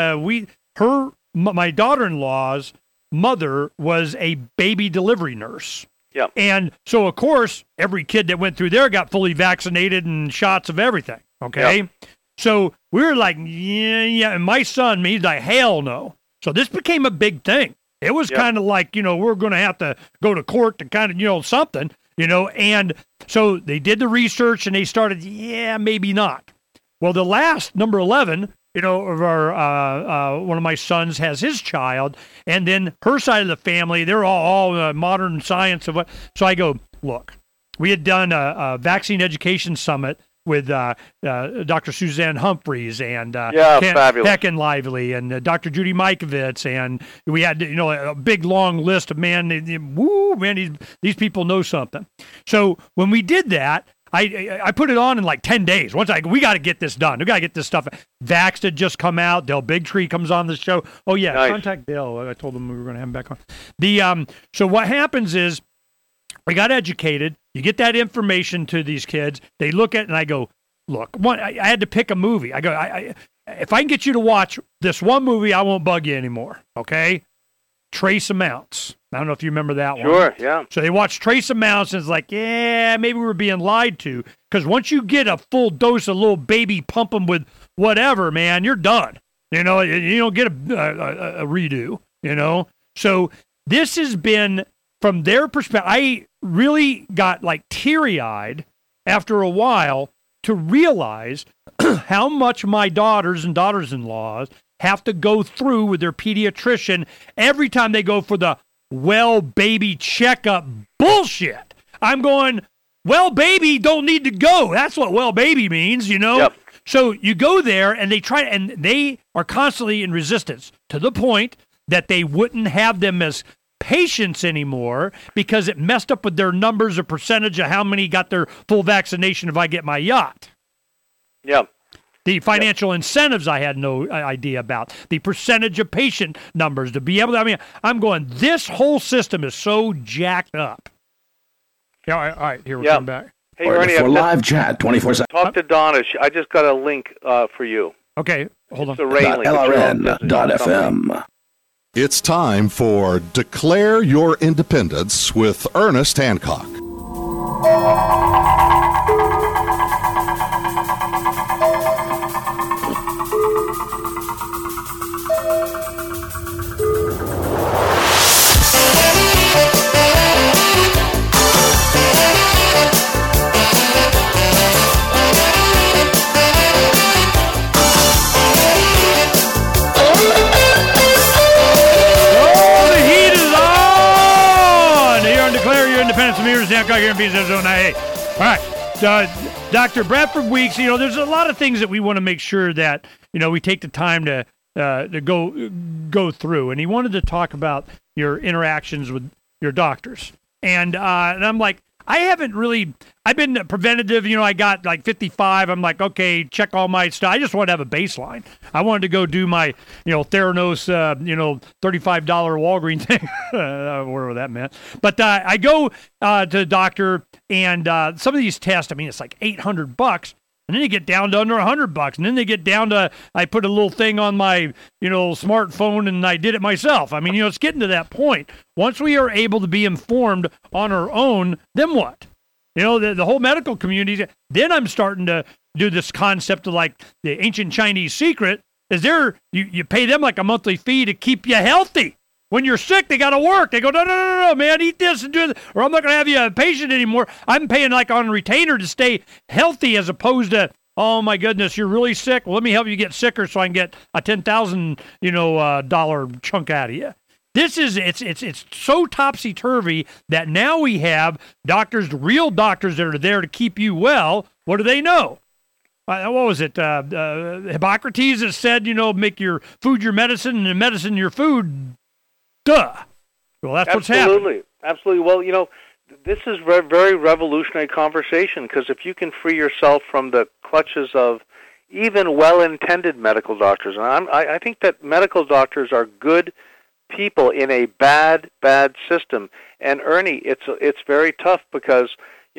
my daughter-in-law's mother was a baby delivery nurse. Yeah. And so, of course, every kid that went through there got fully vaccinated and shots of everything. Okay. Yep. So we were like, yeah. And my son, he's like, hell no. So this became a big thing. It was kind of like, we're going to have to go to court to kind of, something, and so they did the research and they started, maybe not. Well, the last number 11, of our one of my sons has his child, and then her side of the family, they're all modern science of what. So I go, look, we had done a vaccine education summit with Dr. Suzanne Humphreys and Ken Lively and Dr. Judy Mikovits, and we had a big long list of these people know something. So when we did that, I put it on in like 10 days. We got to get this done. We got to get this stuff. Vaxxed had just come out. Dale Bigtree comes on the show. Oh yeah, nice. Contact Dale. I told him we were going to have him back on. So what happens is we got educated. You get that information to these kids. They look at it and I go, look, I had to pick a movie. I go, if I can get you to watch this one movie, I won't bug you anymore. Okay? Trace Amounts. I don't know if you remember that one. Sure, yeah. So they watched Trace Amounts, and it's like, maybe we were being lied to. Because once you get a full dose of little baby, pump them with whatever, man, you're done. You don't get a redo, So this has been, from their perspective, I really got like teary-eyed after a while to realize how much my daughters and daughters-in-laws have to go through with their pediatrician every time they go for the baby checkup bullshit. I'm going, well, baby, don't need to go. That's what well, baby means, you know? Yep. So you go there and they are constantly in resistance to the point that they wouldn't have them as patients anymore because it messed up with their numbers or percentage of how many got their full vaccination if I get my yacht. Yeah. The financial incentives I had no idea about. The percentage of patient numbers to be able to, I'm going, this whole system is so jacked up. Yeah, all right, here we come back. Hey, Ernie, for live chat 24/7. Talk to Donna. I just got a link for you. Okay, hold on. It's a rain link. LRN.FM. It's time for Declare Your Independence with Ernest Hancock. Hancock here in Phoenix, Arizona. All right, Dr. Bradford Weeks, there's a lot of things that we want to make sure that, we take the time to go through. And he wanted to talk about your interactions with your doctors. And I'm like, I've been preventative, I got like 55. I'm like, okay, check all my stuff. I just wanted to have a baseline. I wanted to go do my, Theranos, $35 Walgreens thing, whatever that meant. But I go to the doctor and some of these tests, it's like $800. And then they get down to under $100, and then they get down to, I put a little thing on my, smartphone, and I did it myself. It's getting to that point. Once we are able to be informed on our own, then what? The whole medical community, then I'm starting to do this concept of like the ancient Chinese secret, is you pay them like a monthly fee to keep you healthy. When you're sick, they got to work. They go, no, man, eat this and do this, or I'm not going to have you a patient anymore. I'm paying like on retainer to stay healthy as opposed to, oh, my goodness, you're really sick? Well, let me help you get sicker so I can get a $10,000, dollar chunk out of you. It's so topsy-turvy that now we have doctors, real doctors that are there to keep you well. What do they know? What was it? Hippocrates that said, make your food your medicine and the medicine your food. Duh. Well, that's what's happening. Absolutely. Well, this is a very revolutionary conversation because if you can free yourself from the clutches of even well-intended medical doctors, and I think that medical doctors are good people in a bad system. And Ernie, it's very tough because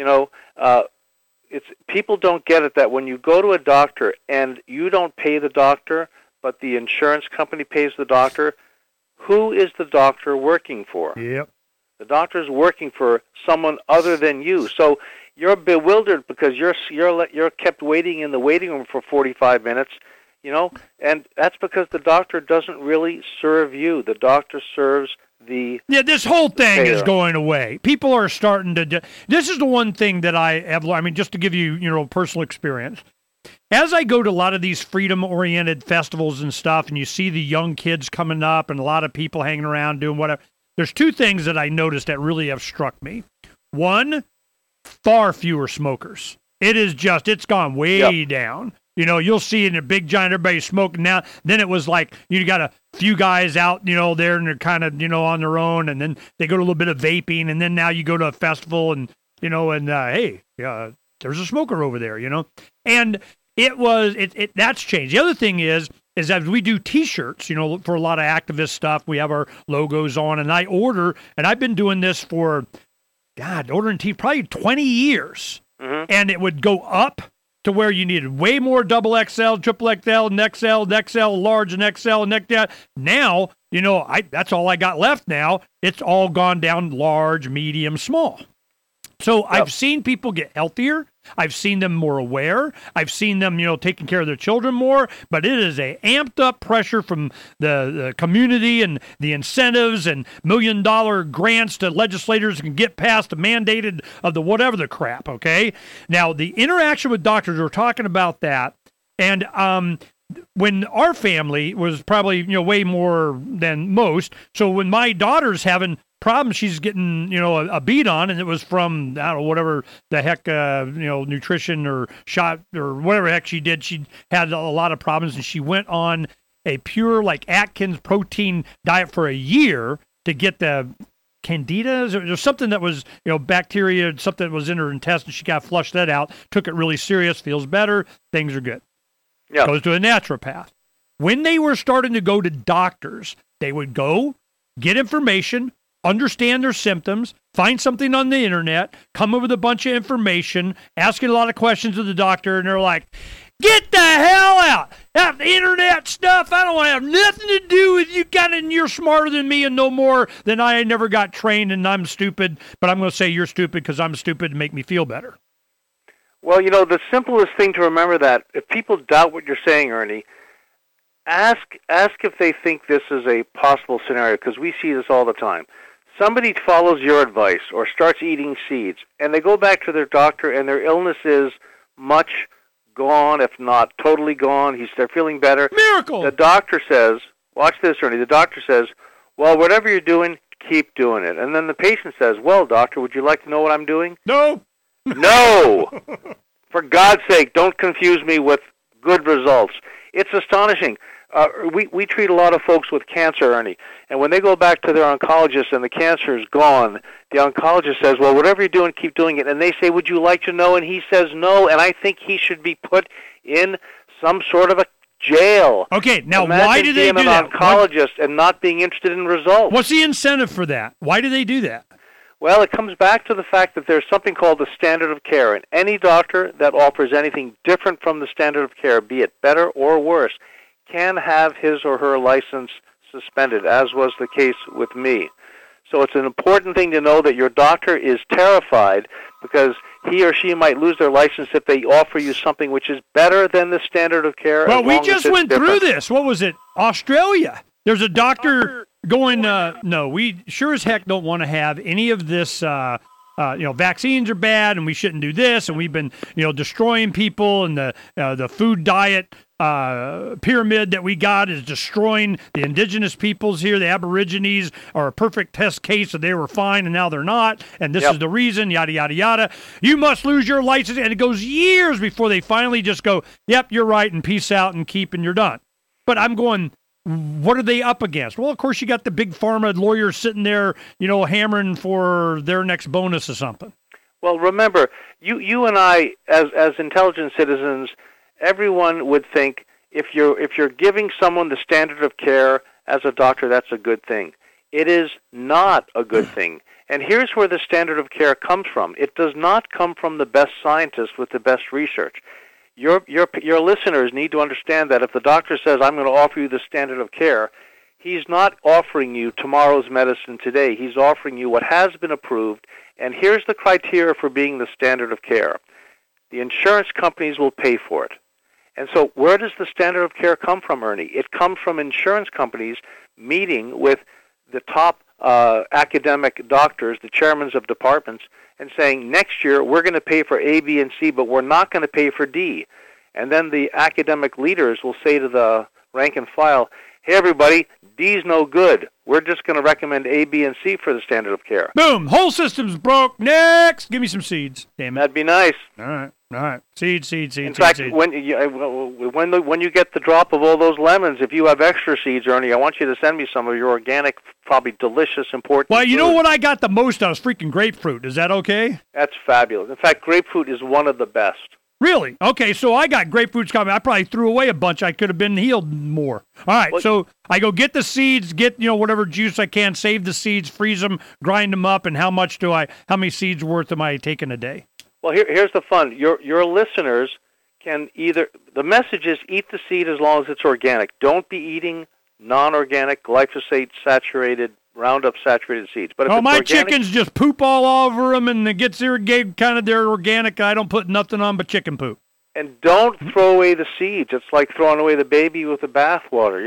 people don't get it that when you go to a doctor and you don't pay the doctor, but the insurance company pays the doctor. Who is the doctor working for? Yep. The doctor's working for someone other than you. So you're bewildered because you're kept waiting in the waiting room for 45 minutes, and that's because the doctor doesn't really serve you. The doctor serves the this whole thing payer. Is going away. People are starting to this is the one thing that I have just to give you, personal experience. As I go to a lot of these freedom-oriented festivals and stuff, and you see the young kids coming up and a lot of people hanging around doing whatever, there's two things that I noticed that really have struck me. One, far fewer smokers. It's gone way down. You'll see in a big giant, everybody smoking now. Then it was like you got a few guys out, there, and they're kind of, on their own, and then they go to a little bit of vaping, and then now you go to a festival, and, hey, there's a smoker over there, And that's changed. The other thing is as we do T-shirts, for a lot of activist stuff, we have our logos on, and I order, and I've been doing this for, ordering probably 20 years, and it would go up to where you needed way more double XL, triple XL, and XL, large, and XL, and XL. Now, that's all I got left now. It's all gone down large, medium, small. So I've seen people get healthier. I've seen them more aware. I've seen them, taking care of their children more. But it is a amped up pressure from the community and the incentives and $1 million grants to legislators who can get past the mandated of the whatever the crap. Okay. Now the interaction with doctors, we're talking about that, and when our family was probably way more than most. So when my daughter's having problem she's getting, a beat on, and it was from, I don't know, whatever the heck, nutrition or shot or whatever the heck she did. She had a lot of problems, and she went on a pure, like, Atkins protein diet for a year to get the candidas or something that was, bacteria, something that was in her intestine. She got flushed that out, took it really serious, feels better, things are good. Yeah. Goes to a naturopath. When they were starting to go to doctors, they would go get information, understand their symptoms, find something on the internet, come up with a bunch of information, asking a lot of questions to the doctor, and they're like, get the hell out. That internet stuff, I don't want to have nothing to do with you. You're smarter than me and no more than I never got trained, and I'm stupid, but I'm going to say you're stupid because I'm stupid to make me feel better. Well, the simplest thing to remember that if people doubt what you're saying, Ernie, ask if they think this is a possible scenario, because we see this all the time. Somebody follows your advice or starts eating seeds, and they go back to their doctor, and their illness is much gone, if not totally gone. They're feeling better. Miracle! The doctor says, watch this, Ernie, the doctor says, well, whatever you're doing, keep doing it. And then the patient says, well, doctor, would you like to know what I'm doing? No! No! For God's sake, don't confuse me with good results. It's astonishing. We treat a lot of folks with cancer, Ernie, and when they go back to their oncologist and the cancer is gone, the oncologist says, well, whatever you're doing, keep doing it. And they say, would you like to know? And he says no, and I think he should be put in some sort of a jail. Okay, now Imagine why do they do being that? an oncologist and not being interested in results. What's the incentive for that? Why do they do that? Well, it comes back to the fact that there's something called the standard of care, and any doctor that offers anything different from the standard of care, be it better or worse, can have his or her license suspended, as was the case with me. So it's an important thing to know that your doctor is terrified because he or she might lose their license if they offer you something which is better than the standard of care. Well, we just went through this. What was it? Australia. There's a doctor going, no, we sure as heck don't want to have any of this, vaccines are bad and we shouldn't do this, and we've been, destroying people, and the food diet pyramid that we got is destroying the indigenous peoples here. The Aborigines are a perfect test case, and they were fine, and now they're not, and this is the reason, yada, yada, yada. You must lose your license, and it goes years before they finally just go, yep, you're right, and peace out, and keep, and you're done. But I'm going, what are they up against? Well, of course, you got the big pharma lawyers sitting there, hammering for their next bonus or something. Well, remember, you and I, as intelligent citizens, everyone would think if you're giving someone the standard of care as a doctor, that's a good thing. It is not a good thing. And here's where the standard of care comes from. It does not come from the best scientists with the best research. Your listeners need to understand that if the doctor says, I'm going to offer you the standard of care, he's not offering you tomorrow's medicine today. He's offering you what has been approved, and here's the criteria for being the standard of care. The insurance companies will pay for it. And so where does the standard of care come from, Ernie? It comes from insurance companies meeting with the top academic doctors, the chairmen of departments, and saying, next year we're going to pay for A, B, and C, but we're not going to pay for D. And then the academic leaders will say to the rank and file, hey, everybody, D's no good. We're just going to recommend A, B, and C for the standard of care. Boom! Whole system's broke. Next! Give me some seeds. Damn it. That'd be nice. All right. Seeds. In fact, when you get the drop of all those lemons, if you have extra seeds, Ernie, I want you to send me some of your organic, probably delicious, important Well, you food. know what I got the most of is freaking grapefruit. Is that okay? That's fabulous. In fact, grapefruit is one of the best. Really? Okay, so I got grapefruits coming. I probably threw away a bunch. I could have been healed more. All right, so I go get the seeds, get whatever juice I can, save the seeds, freeze them, grind them up, and how many seeds worth am I taking a day? Well, here's the fun. Your listeners can the message is eat the seed as long as it's organic. Don't be eating non-organic, glyphosate-saturated, Roundup-saturated seeds. But if it's my organic, chickens just poop all over them, and it gets irrigated, kind of they're organic. I don't put nothing on but chicken poop. And don't throw away the seeds. It's like throwing away the baby with the bathwater.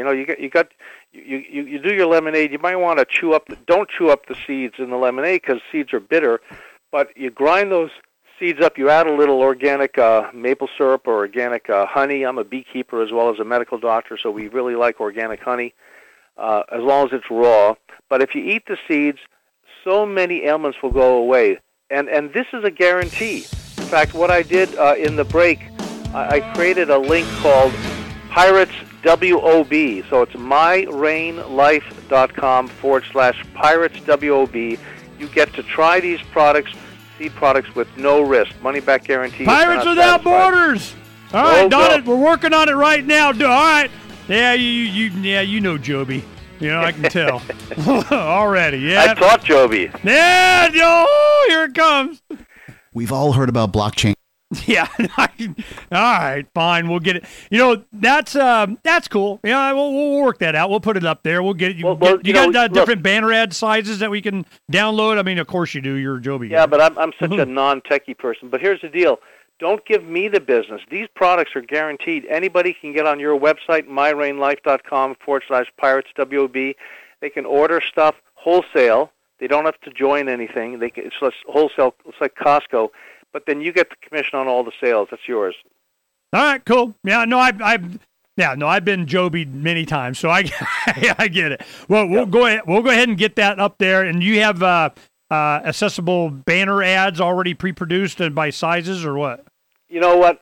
You do your lemonade. You might want to don't chew up the seeds in the lemonade because seeds are bitter. But you grind those seeds up. You add a little organic maple syrup or organic honey. I'm a beekeeper as well as a medical doctor, so we really like organic honey as long as it's raw. But if you eat the seeds, so many ailments will go away. And this is a guarantee. In fact, what I did in the break, I created a link called Pirates WOB. So it's myrainlife.com/Pirates WOB. You get to try these products, seed products with no risk. Money back guarantee. Pirates Without Borders. All right, Donna, we're working on it right now. All right. Yeah, you know Joby. You know, I can tell already. Yeah. I taught Joby. Yeah, oh, here it comes. We've all heard about blockchain. Yeah. All right, fine. We'll get it. You know, that's cool. Yeah, we'll work that out. We'll put it up there. We'll get it. You got different banner ad sizes that we can download. I mean, of course you do. You're Joby. Yeah, but I'm such a non-techie person. But here's the deal. Don't give me the business. These products are guaranteed. Anybody can get on your website, myrainlife.com/Pirates WOB. They can order stuff wholesale. They don't have to join anything. It's wholesale. It's like Costco. But then you get the commission on all the sales. That's yours. All right, cool. Yeah, no, I've been Joby many times, so I get it. Well, we'll go ahead and get that up there. And you have accessible banner ads already pre-produced and by sizes or what? You know what?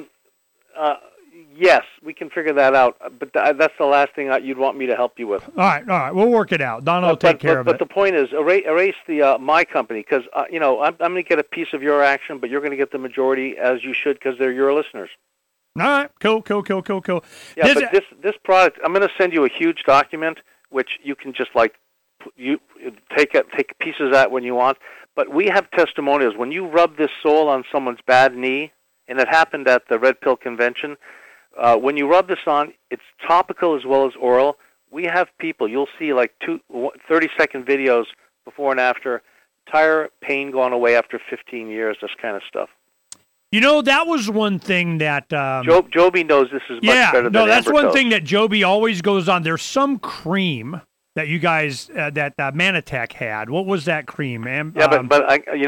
Yes, we can figure that out. But that's the last thing you'd want me to help you with. All right. We'll work it out. Donna will take care of it. But the point is, erase the my company, because I'm going to get a piece of your action, but you're going to get the majority, as you should, because they're your listeners. All right. Cool. Yeah, but this product, I'm going to send you a huge document, which you can just you take pieces out when you want. But we have testimonials. When you rub this sole on someone's bad knee, and it happened at the Red Pill Convention, when you rub this on, it's topical as well as oral. We have people, you'll see 30-second videos before and after, tire pain gone away after 15 years, this kind of stuff. You know, that was one thing that... Joby knows this is much better than that's Ambertoast. One thing that Joby always goes on. There's some cream that you guys, that Manatech had. What was that cream? But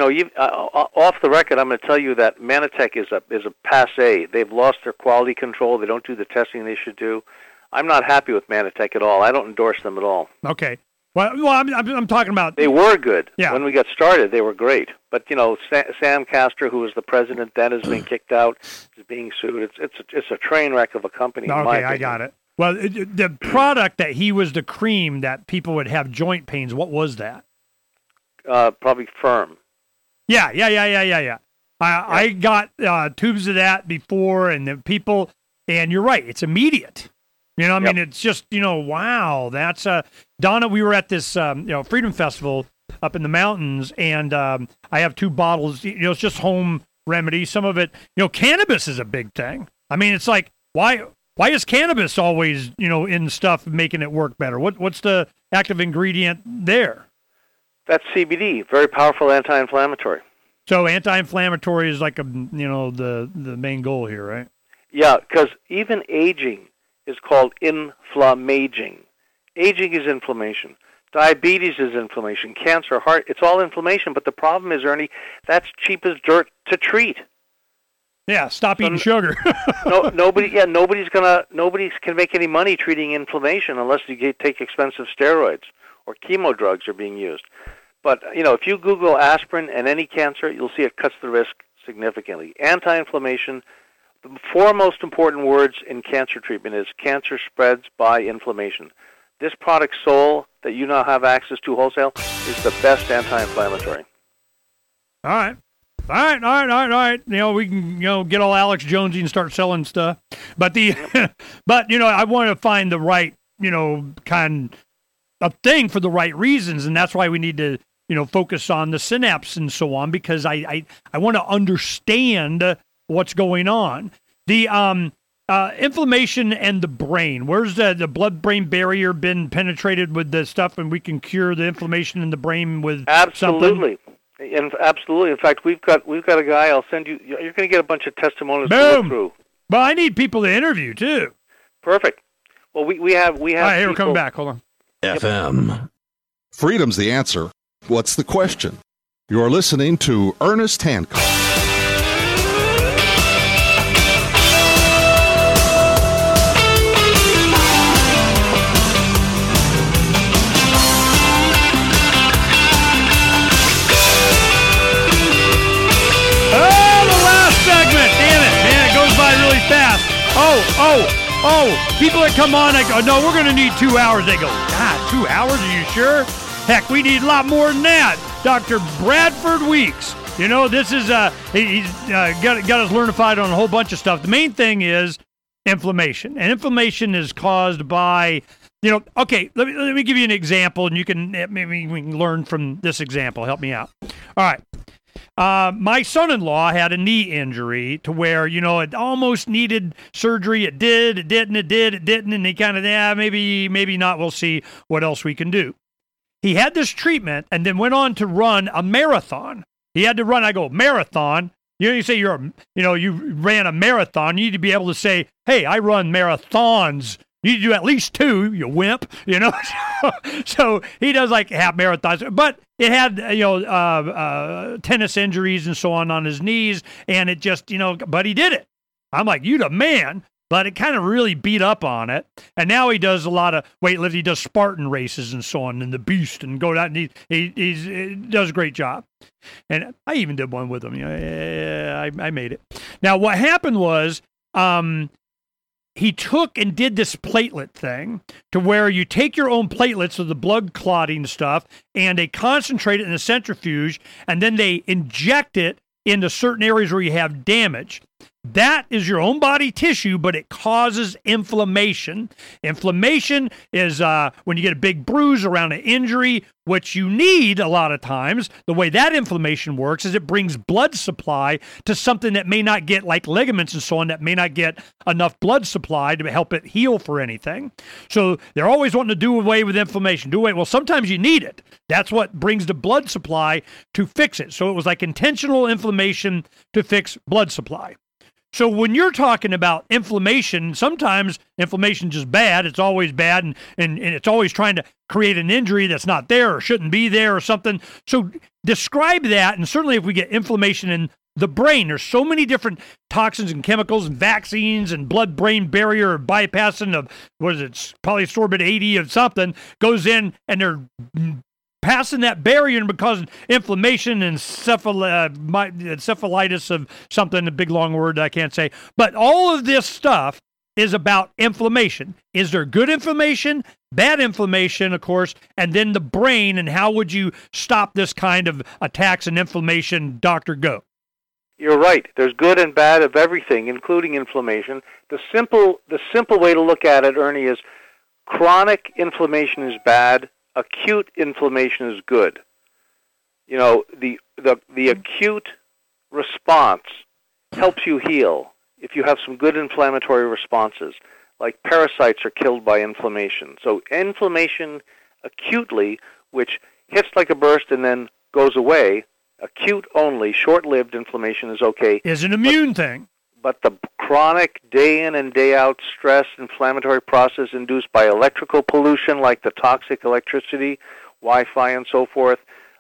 off the record, I'm going to tell you that Manatech is a passe. They've lost their quality control. They don't do the testing they should do. I'm not happy with Manatech at all. I don't endorse them at all. Okay. Well, I'm talking about... They were good. Yeah. When we got started, they were great. But, Sam Castor, who was the president then, is being kicked out, is being sued. It's a train wreck of a company, in my opinion. I got it. Well, the product that he was the cream that people would have joint pains, what was that? Probably Firm. Yeah. I got tubes of that before, and the people, and you're right, it's immediate. I mean, it's just, wow, that's Donna, we were at this, Freedom Festival up in the mountains, and I have 2 bottles, it's just home remedy. Some of it, cannabis is a big thing. I mean, it's like, why is cannabis always, in stuff making it work better? What's the active ingredient there? That's CBD, very powerful anti-inflammatory. So anti-inflammatory is like the main goal here, right? Yeah, because even aging is called inflammaging. Aging is inflammation. Diabetes is inflammation. Cancer, heart, it's all inflammation. But the problem is, Ernie, that's cheap as dirt to treat. Yeah, stop eating sugar. Nobody can make any money treating inflammation unless you take expensive steroids or chemo drugs are being used. But, if you Google aspirin and any cancer, you'll see it cuts the risk significantly. Anti-inflammation, the 4 most important words in cancer treatment is cancer spreads by inflammation. This product, Sol, that you now have access to wholesale, is the best anti-inflammatory. All right. We can, get all Alex Jonesy and start selling stuff. But I want to find the right, kind of thing for the right reasons, and that's why we need to, focus on the synapse and so on, because I want to understand what's going on. The inflammation and the brain. Where's the blood-brain barrier been penetrated with the stuff, and we can cure the inflammation in the brain with absolutely. Something? Absolutely. In fact, we've got a guy. I'll send you. You're going to get a bunch of testimonials to Boom. go through. Well, I need people to interview too. Perfect. Well, we have. All right, here we're coming back. Hold on. FM. Freedom's the answer. What's the question? You're listening to Ernest Hancock. fast. Oh, people that come on, I go, no, we're going to need 2 hours. They go, God, 2 hours? Are you sure? Heck, we need a lot more than that. Dr. Bradford Weeks. You know, this is, he's got us learnified on a whole bunch of stuff. The main thing is inflammation. And inflammation is caused by, you know, okay, let me give you an example, and you can, maybe we can learn from this example. Help me out. All right. My son-in-law had a knee injury to where, you know, it almost needed surgery. It didn't, and he kind of, maybe not. We'll see what else we can do. He had this treatment and then went on to run a marathon. He had to run, I go, marathon? You say you ran a marathon. You need to be able to say, hey, I run marathons. You need to do at least 2, you wimp, you know. So he does like half marathons, but it had, tennis injuries and so on his knees, and it just, but he did it. I'm like, you the man. But it kind of really beat up on it. And now he does a lot of weightlifting. He does Spartan races and so on, and the Beast, and go down. And he does a great job. And I even did one with him. I made it. Now, what happened was he took and did this platelet thing to where you take your own platelets of the blood clotting stuff, and they concentrate it in a centrifuge, and then they inject it into certain areas where you have damage. That is your own body tissue, but it causes inflammation. Inflammation is when you get a big bruise around an injury, which you need a lot of times. The way that inflammation works is it brings blood supply to something that may not get, like ligaments and so on, that may not get enough blood supply to help it heal for anything. So they're always wanting to do away with inflammation. Well, sometimes you need it. That's what brings the blood supply to fix it. So it was like intentional inflammation to fix blood supply. So when you're talking about inflammation, sometimes inflammation is just bad. It's always bad, and it's always trying to create an injury that's not there or shouldn't be there or something. So describe that, and certainly if we get inflammation in the brain, there's so many different toxins and chemicals and vaccines and blood-brain barrier bypassing of, polysorbate 80 of something goes in, and they're passing that barrier and causing inflammation and encephalitis of something, a big long word I can't say. But all of this stuff is about inflammation. Is there good inflammation, bad inflammation, of course, and then the brain, and how would you stop this kind of attacks and inflammation, Dr. Go? You're right. There's good and bad of everything, including inflammation. The simple way to look at it, Ernie, is chronic inflammation is bad. Acute inflammation is good. You know, the acute response helps you heal if you have some good inflammatory responses, like parasites are killed by inflammation. So inflammation acutely, which hits like a burst and then goes away, acute only, short-lived inflammation is okay. Is an immune thing. But the chronic day in and day out stress, inflammatory process induced by electrical pollution like the toxic electricity, Wi-Fi and so forth,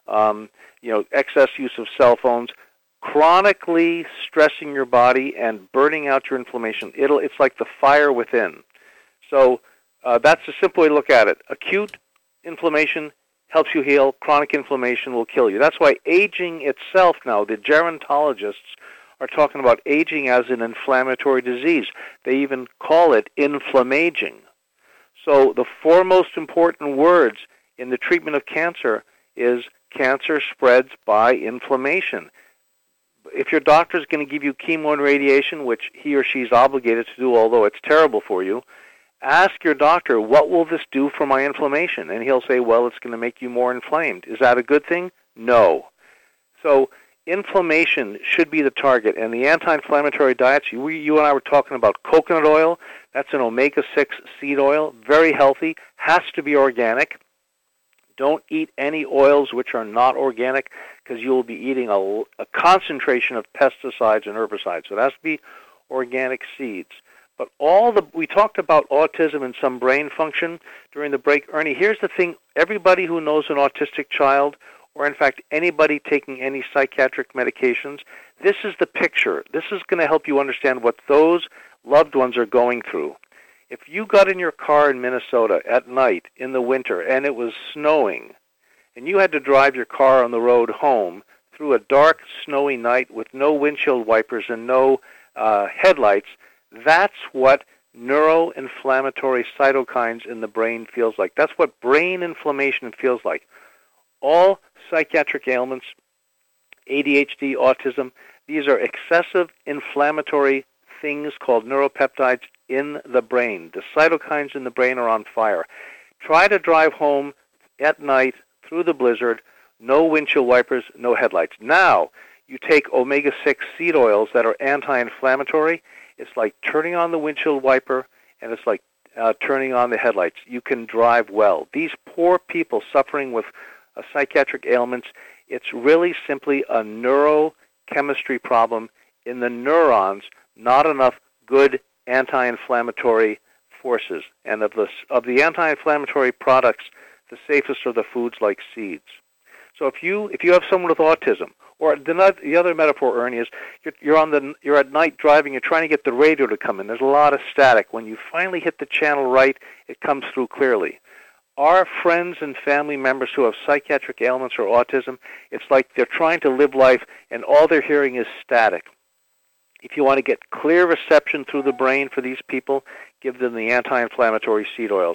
excess use of cell phones, chronically stressing your body and burning out your inflammation. It's like the fire within. So that's a simple way to look at it. Acute inflammation helps you heal. Chronic inflammation will kill you. That's why aging itself now, the gerontologists are talking about aging as an inflammatory disease. They even call it inflammaging. So the four most important words in the treatment of cancer is cancer spreads by inflammation. If your doctor is going to give you chemo and radiation, which he or she is obligated to do, although it's terrible for you, ask your doctor, what will this do for my inflammation? And he'll say, well, it's going to make you more inflamed. Is that a good thing? No. So inflammation should be the target, and the anti-inflammatory diets, you and I were talking about coconut oil. That's an omega-6 seed oil, very healthy, has to be organic. Don't eat any oils which are not organic, because you will be eating a concentration of pesticides and herbicides. So it has to be organic seeds. But we talked about autism and some brain function during the break. Ernie, here's the thing. Everybody who knows an autistic child, or in fact anybody taking any psychiatric medications, this is the picture. This is going to help you understand what those loved ones are going through. If you got in your car in Minnesota at night in the winter and it was snowing, and you had to drive your car on the road home through a dark, snowy night with no windshield wipers and no headlights, That's what neuroinflammatory cytokines in the brain feels like. That's what brain inflammation feels like. All psychiatric ailments, ADHD, autism, these are excessive inflammatory things called neuropeptides in the brain. The cytokines in the brain are on fire. Try to drive home at night through the blizzard, no windshield wipers, no headlights. Now, you take omega-6 seed oils that are anti-inflammatory. It's like turning on the windshield wiper, and it's like turning on the headlights. You can drive well. These poor people suffering with psychiatric ailments, it's really simply a neurochemistry problem in the neurons, not enough good anti-inflammatory forces. And of the anti-inflammatory products, the safest are the foods like seeds. So if you have someone with autism, or the other metaphor, Ernie, is you're at night driving, you're trying to get the radio to come in. There's a lot of static. When you finally hit the channel right, it comes through clearly. Our friends and family members who have psychiatric ailments or autism, it's like they're trying to live life and all they're hearing is static. If you want to get clear reception through the brain for these people, give them the anti-inflammatory seed oils.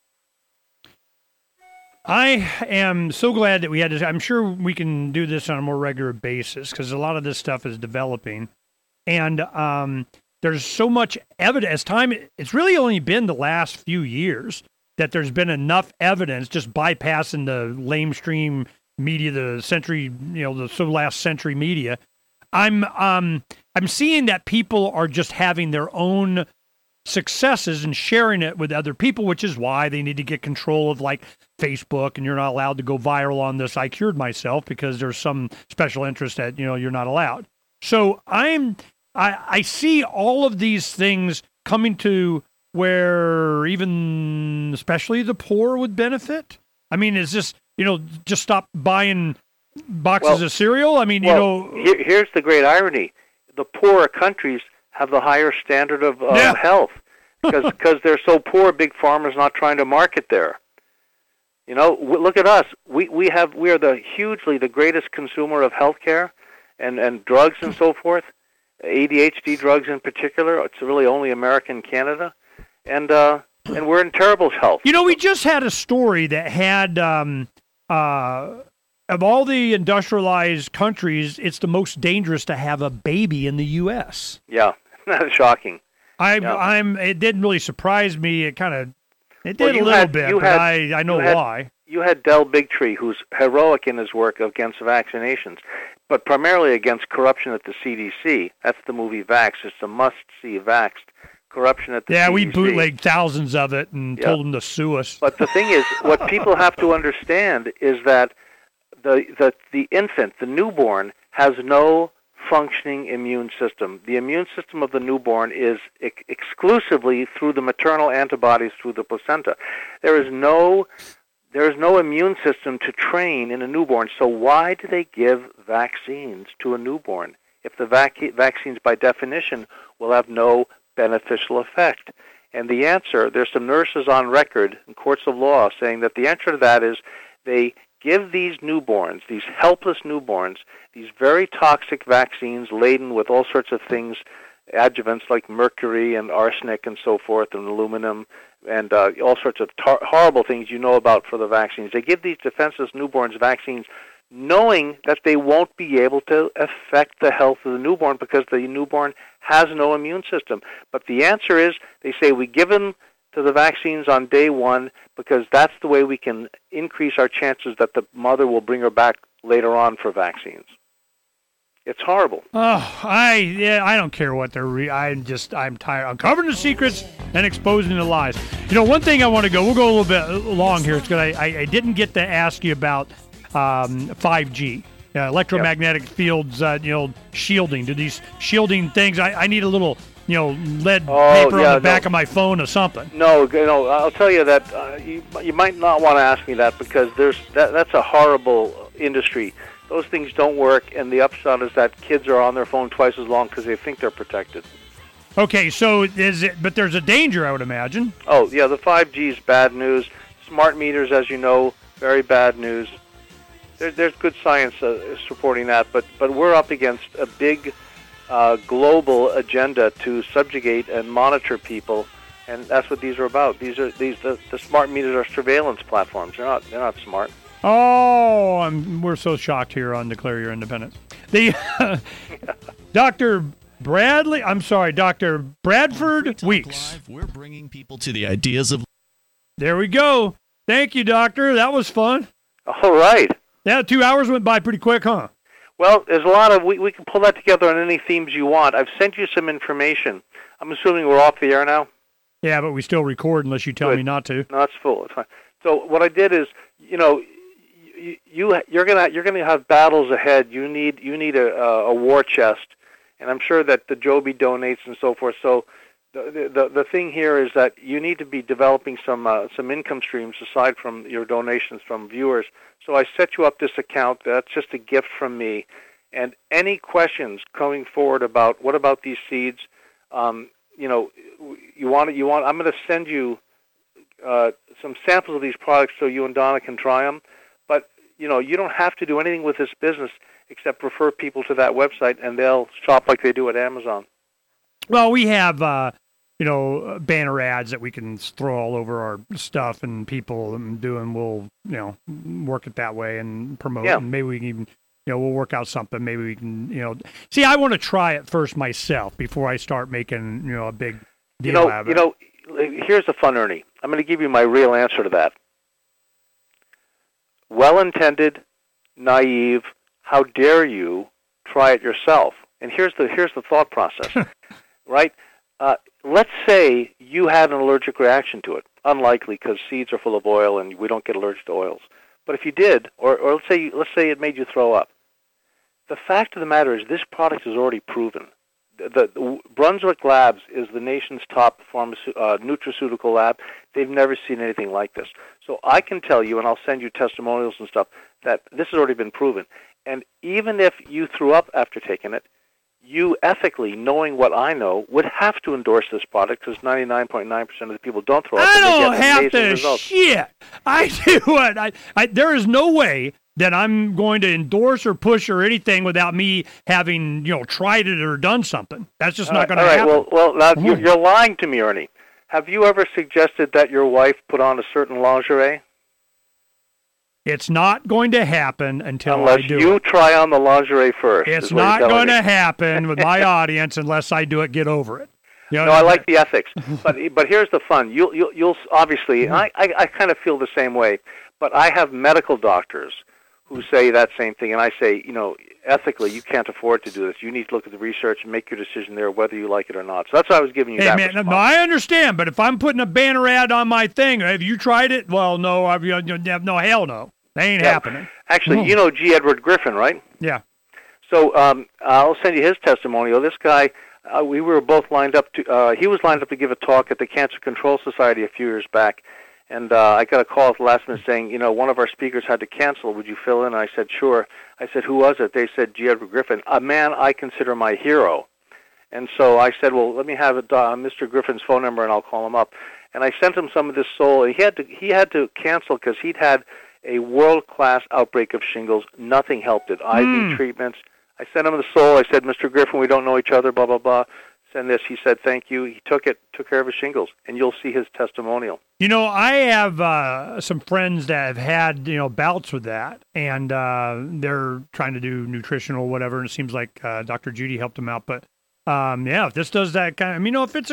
I am so glad that we had this. I'm sure we can do this on a more regular basis because a lot of this stuff is developing. And there's so much evidence. It's really only been the last few years that there's been enough evidence just bypassing the lamestream media, the last century media. I'm seeing that people are just having their own successes and sharing it with other people, which is why they need to get control of like Facebook, and you're not allowed to go viral on this. I cured myself because there's some special interest that, you're not allowed. So I see all of these things coming to where even especially the poor would benefit. I mean, is this, just stop buying boxes of cereal? I mean, here's the great irony. The poorer countries have the higher standard of health because they're so poor. Big Pharma's not trying to market there. Look at us. We are hugely the greatest consumer of healthcare and drugs and so forth. ADHD drugs in particular. It's really only America and Canada, and we're in terrible health. We just had a story that had of all the industrialized countries, it's the most dangerous to have a baby in the U.S. Yeah. That's shocking. It didn't really surprise me. It did a little bit, but I know why. You had Del Bigtree, who's heroic in his work against vaccinations, but primarily against corruption at the CDC. That's the movie Vax. It's a must-see, Vaxxed. Corruption at the CDC. Yeah, we bootlegged thousands of it and told them to sue us. But the thing is, what people have to understand is that the infant, the newborn, has no functioning immune system. The immune system of the newborn is exclusively through the maternal antibodies through the placenta. There is no immune system to train in a newborn. So why do they give vaccines to a newborn if the vaccines by definition will have no beneficial effect? And the answer, there's some nurses on record in courts of law saying that the answer to that is they give these newborns, these helpless newborns, these very toxic vaccines laden with all sorts of things, adjuvants like mercury and arsenic and so forth, and aluminum, and all sorts of horrible things about for the vaccines. They give these defenseless newborns vaccines knowing that they won't be able to affect the health of the newborn because the newborn has no immune system. But the answer is, they say we give them to the vaccines on day one because that's the way we can increase our chances that the mother will bring her back later on for vaccines. It's horrible. Oh, I don't care what they're I'm tired. I'm covering the secrets and exposing the lies. One thing I want to we'll go a little bit long here because I didn't get to ask you about 5G. Electromagnetic fields, shielding. Do these shielding things, I need a little lead paper on the back of my phone or something. No, I'll tell you that you might not want to ask me that because that's a horrible industry. Those things don't work, and the upshot is that kids are on their phone twice as long because they think they're protected. Okay, so but there's a danger, I would imagine. Oh, yeah, the 5G is bad news. Smart meters, as you know, very bad news. There's good science supporting that, but we're up against a big global agenda to subjugate and monitor people, and that's what these are about. The smart meters are surveillance platforms. They're not smart. Oh, we're so shocked here on Declare Your Independence. The Dr. Bradford Weeks. Live, we're bringing people to the ideas of. There we go. Thank you, Doctor. That was fun. All right. Yeah, 2 hours went by pretty quick, huh? Well, there's a lot of, we can pull that together on any themes you want. I've sent you some information. I'm assuming we're off the air now? Yeah, but we still record unless you tell me not to. No, it's full. It's fine. So what I did is, you're gonna have battles ahead. You need a war chest, and I'm sure that the Joby donates and so forth. So the thing here is that you need to be developing some income streams aside from your donations from viewers. So I set you up this account. That's just a gift from me. And any questions coming forward about what about these seeds? I'm going to send you some samples of these products so you and Donna can try them. But you don't have to do anything with this business except refer people to that website, and they'll shop like they do at Amazon. Well, we have banner ads that we can throw all over our stuff, and people do, and we'll work it that way and promote. Yeah. And maybe we can even we'll work out something. Maybe we can see. I want to try it first myself before I start making a big deal out of it. Here's the fun, Ernie. I'm going to give you my real answer to that. Well-intended, naive. How dare you try it yourself? And here's the thought process, right? Let's say you had an allergic reaction to it. Unlikely, because seeds are full of oil, and we don't get allergic to oils. But if you did, or let's say it made you throw up. The fact of the matter is, this product is already proven. The Brunswick Labs is the nation's top nutraceutical lab. They've never seen anything like this. So I can tell you, and I'll send you testimonials and stuff, that this has already been proven. And even if you threw up after taking it, you ethically, knowing what I know, would have to endorse this product because 99.9% of the people don't throw up. I don't and they get have amazing to results. shit. I do what there is no way that I'm going to endorse or push or anything without me having tried it or done something. That's just not going to happen. All right. Well, now you're lying to me, Ernie. Have you ever suggested that your wife put on a certain lingerie? It's not going to happen until unless I do you it. try on the lingerie first. It's not going to happen with my audience unless I do it. Get over it. No, I like the ethics, but here's the fun. You'll obviously, and I kind of feel the same way. But I have medical doctors who say that same thing, and I say, ethically, you can't afford to do this. You need to look at the research and make your decision there, whether you like it or not. So that's why I was giving you that response. No, I understand, but if I'm putting a banner ad on my thing, have you tried it? Well, no, no, hell no. That ain't happening. Actually, you know G. Edward Griffin, right? Yeah. So I'll send you his testimonial. This guy, we were both lined up to. He was lined up to give a talk at the Cancer Control Society a few years back, and I got a call at the last minute saying, one of our speakers had to cancel. Would you fill in? I said, sure. I said, who was it? They said G. Edward Griffin, a man I consider my hero. And so I said, well, let me have Mr. Griffin's phone number, and I'll call him up. And I sent him some of this Sol. He had to cancel because he'd had a world-class outbreak of shingles. Nothing helped it. IV treatments. I sent him the Sol. I said, Mr. Griffin, we don't know each other, blah, blah, blah. Send this. He said, thank you. He took care of his shingles, and you'll see his testimonial. I have some friends that have had, bouts with that, and they're trying to do nutritional whatever, and it seems like Dr. Judy helped them out. But, if this does that kind of, if it's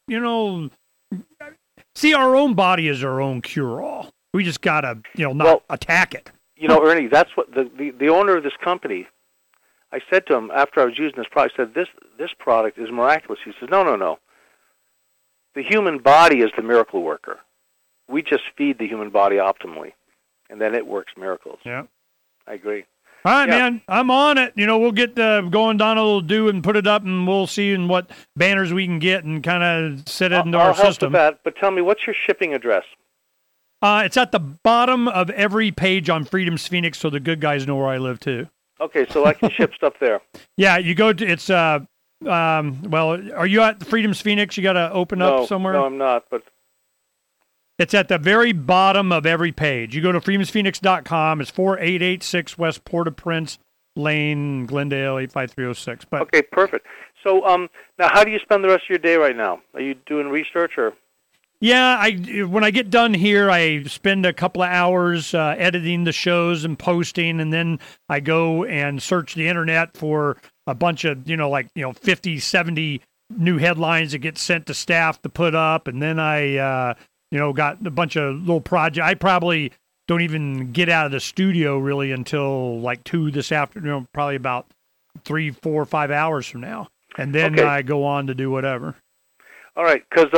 see, our own body is our own cure-all. We just got to, not attack it. Ernie, that's what the owner of this company, I said to him after I was using this product, I said, this product is miraculous. He says, no. The human body is the miracle worker. We just feed the human body optimally, and then it works miracles. Yeah. I agree. All right, man. I'm on it. We'll get going. Donald will do and put it up, and we'll see what banners we can get and kind of set it into our system. I'll help with that, but tell me, what's your shipping address? It's at the bottom of every page on Freedom's Phoenix, so the good guys know where I live, too. Okay, so I can ship stuff there. Yeah, you go to, it's, are you at Freedom's Phoenix? You got to open up somewhere? No, I'm not, but. It's at the very bottom of every page. You go to freedomsphoenix.com. It's 4886 West Port-au-Prince, Lane, Glendale, 85306. But Okay, perfect. So now, how do you spend the rest of your day right now? Are you doing research or? yeah, when I get done here, I spend a couple of hours editing the shows and posting, and then I go and search the internet for a bunch of, 50, 70 new headlines that get sent to staff to put up, and then I, got a bunch of little projects. I probably don't even get out of the studio really until like 2 this afternoon, probably about 3, 4, 5 hours from now. And then Okay. I go on to do whatever. All right, because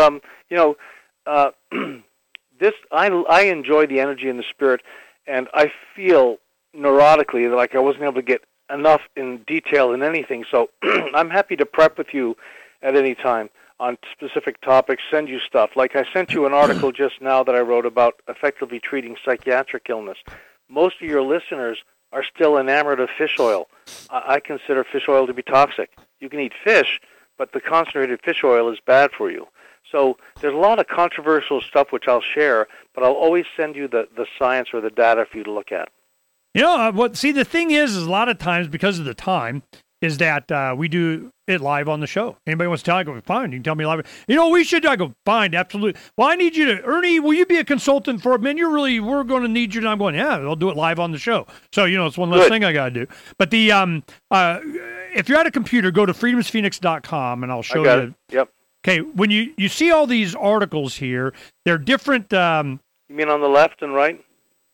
this I enjoy the energy and the spirit, and I feel neurotically like I wasn't able to get enough in detail in anything. So I'm happy to prep with you at any time on specific topics, send you stuff. Like I sent you an article just now that I wrote about effectively treating psychiatric illness. Most of your listeners are still enamored of fish oil. I consider fish oil to be toxic. You can eat fish, but the concentrated fish oil is bad for you. So there's a lot of controversial stuff which I'll share, but I'll always send you the science or the data for you to look at. The thing is a lot of times because of the time is that we do it live on the show. Anybody wants to tell me, I go, fine, you can tell me live. We should. I go, fine, absolutely. Well, I need you to, Ernie, will you be a consultant for it? Man, we're going to need you. And I'm going, yeah, I'll do it live on the show. So, it's one less thing I got to do. But if you're at a computer, go to freedomsphoenix.com and I'll show I got you. it. Yep. Okay, when you see all these articles here, they're different. You mean on the left and right?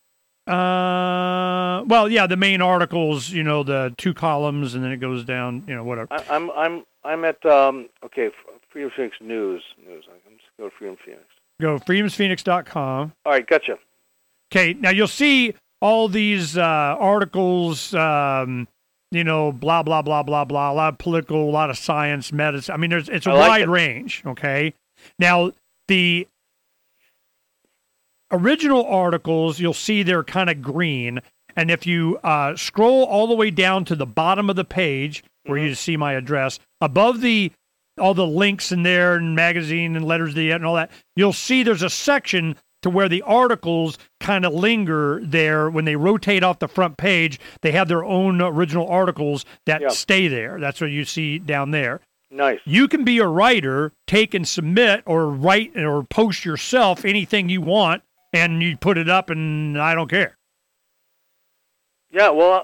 The main articles, the 2 columns, and then it goes down, whatever. I'm at Freedom Phoenix News. I'm just go to Freedom Phoenix. Go freedomsphoenix.com. All right, gotcha. Okay, now you'll see all these articles. Blah blah blah blah blah. A lot of political, a lot of science, medicine. I mean, it's a wide range. Okay, now the original articles, you'll see they're kind of green. And if you scroll all the way down to the bottom of the page, where you see my address, above all the links in there and magazine and letters and all that, you'll see there's a section to where the articles kind of linger there. When they rotate off the front page, they have their own original articles that stay there. That's what you see down there. Nice. You can be a writer, take and submit or write or post yourself anything you want, and you put it up, and I don't care. Yeah, well,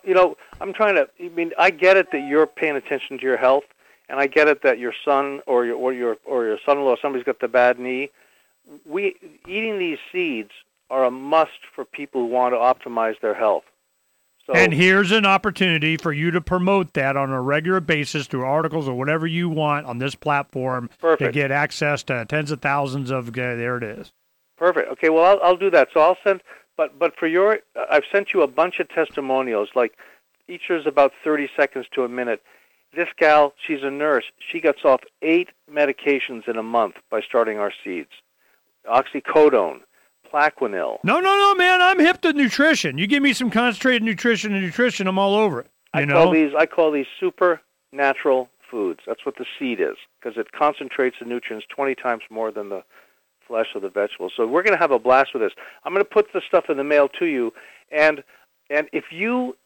I get it that you're paying attention to your health, and I get it that your son or your son-in-law, somebody's got the bad knee. Eating these seeds are a must for people who want to optimize their health. So, and here's an opportunity for you to promote that on a regular basis through articles or whatever you want on this platform to get access to tens of thousands of. There it is. Perfect. Okay, well, I'll do that. So I'll send, but for I've sent you a bunch of testimonials. Like each is about 30 seconds to a minute. This gal, she's a nurse. She gets off 8 medications in a month by starting our seeds. Oxycodone, Plaquenil. No, man. I'm hip to nutrition. You give me some concentrated nutrition, I'm all over it. I call these supernatural foods. That's what the seed is, because it concentrates the nutrients 20 times more than the flesh of the vegetables. So we're going to have a blast with this. I'm going to put the stuff in the mail to you, and if you,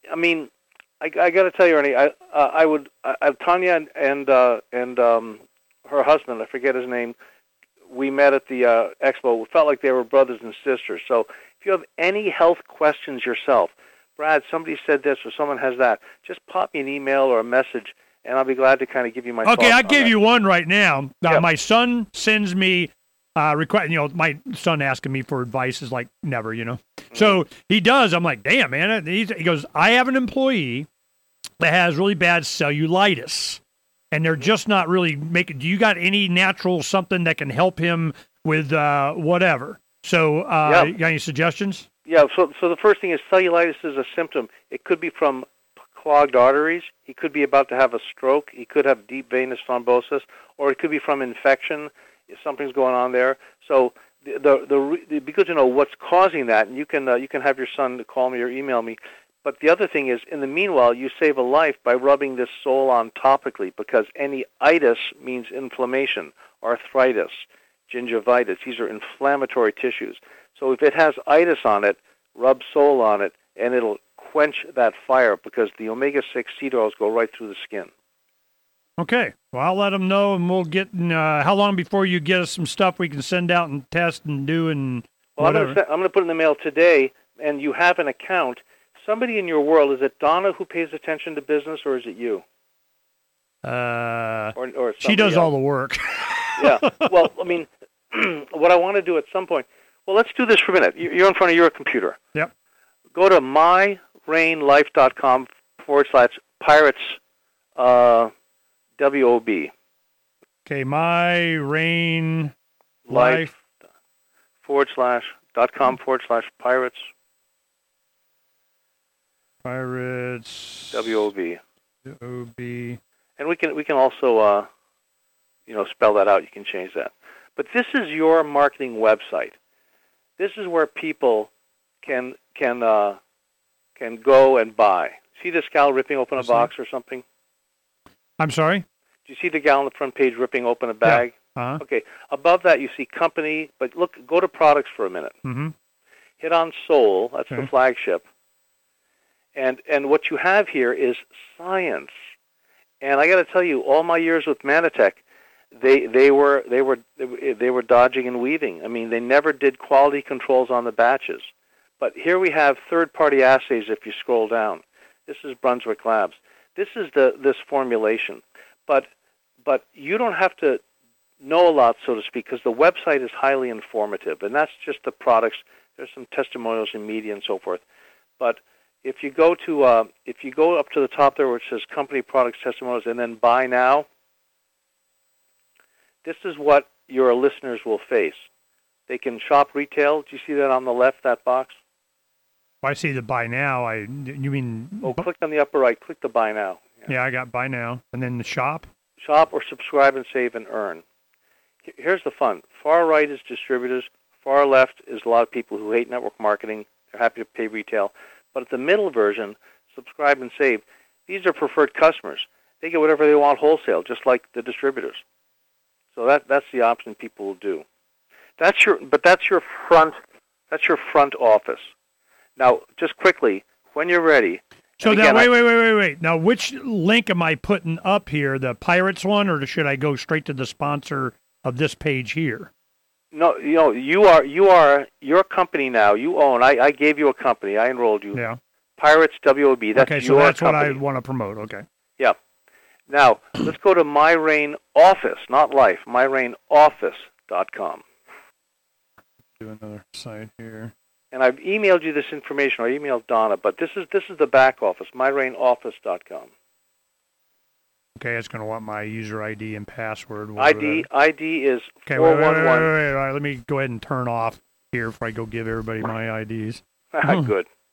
I got to tell you, Ernie, I would Tanya and her husband, I forget his name, we met at the expo. We felt like they were brothers and sisters. So if you have any health questions yourself, Brad, somebody said this or someone has that, just pop me an email or a message, and I'll be glad to kind of give you my thoughts. Okay, I'll give you one right now. Yeah. My son sends me my son asking me for advice is like never, Mm-hmm. So he does. I'm like, damn, man. He goes, I have an employee that has really bad cellulitis, and they're just not really making. Do you got any natural something that can help him with whatever? So, you got any suggestions? Yeah. So the first thing is cellulitis is a symptom. It could be from clogged arteries. He could be about to have a stroke. He could have deep venous thrombosis, or it could be from infection. If something's going on there. So it'd be good to know what's causing that, and you can have your son call me or email me. But the other thing is, in the meanwhile, you save a life by rubbing this Sol on topically, because any itis means inflammation, arthritis, gingivitis. These are inflammatory tissues. So if it has itis on it, rub Sol on it, and it'll quench that fire because the omega-6 seed oils go right through the skin. Okay. Well, I'll let them know, and we'll get. How long before you get us some stuff we can send out and test and do and whatever? I'm going to put it in the mail today, and you have an account. Somebody in your world, is it Donna who pays attention to business, or is it you? Or she does else? all the work. Yeah. Well, I mean, what I want to do at some point. Well, let's do this for a minute. You're in front of your computer. Yep. Go to myrainlife.com/pirates. WOB. Okay, myrainlife. /.com/pirates. Pirates. WOB. WOB. And we can also spell that out. You can change that. But this is your marketing website. This is where people can go and buy. See this gal ripping open a box or something? I'm sorry? Do you see the gal on the front page ripping open a bag? Yeah. Okay. Above that, you see company, but look, go to products for a minute. Mm-hmm. Hit on Soul. That's the flagship. And what you have here is science. And I got to tell you, all my years with Manatech, they were dodging and weaving. I mean, they never did quality controls on the batches. But here we have third-party assays. If you scroll down, this is Brunswick Labs. This is this formulation, but you don't have to know a lot, so to speak, because the website is highly informative, and that's just the products. There's some testimonials in media and so forth. But if you go up to the top there where it says company products testimonials and then buy now, this is what your listeners will face. They can shop retail. Do you see that on the left, that box? I see the buy now. You mean? Oh, click on the upper right. Click the buy now. Yeah, I got buy now, and then the shop. Shop or subscribe and save and earn. Here's the fun. Far right is distributors. Far left is a lot of people who hate network marketing. They're happy to pay retail. But at the middle version, subscribe and save, these are preferred customers. They get whatever they want wholesale, just like the distributors. So that's the option people will do. That's your front office. Now, just quickly, when you're ready. So now, wait. Now, which link am I putting up here? The Pirates one, or should I go straight to the sponsor of this page here? No, you are your company now. You own. I gave you a company. I enrolled you. Yeah. Pirates WOB. That's okay, so that's company. what I want to promote. Okay. Yeah. Now let's go to MyRain Office, not Life. MyRainOffice.com. Do another site here. And I've emailed you this information. I emailed Donna, but this is the back office. MyRainOffice.com. Okay, it's going to want my user ID and password. ID is 411. Okay, wait. Let me go ahead and turn off here before I go give everybody my IDs. Good.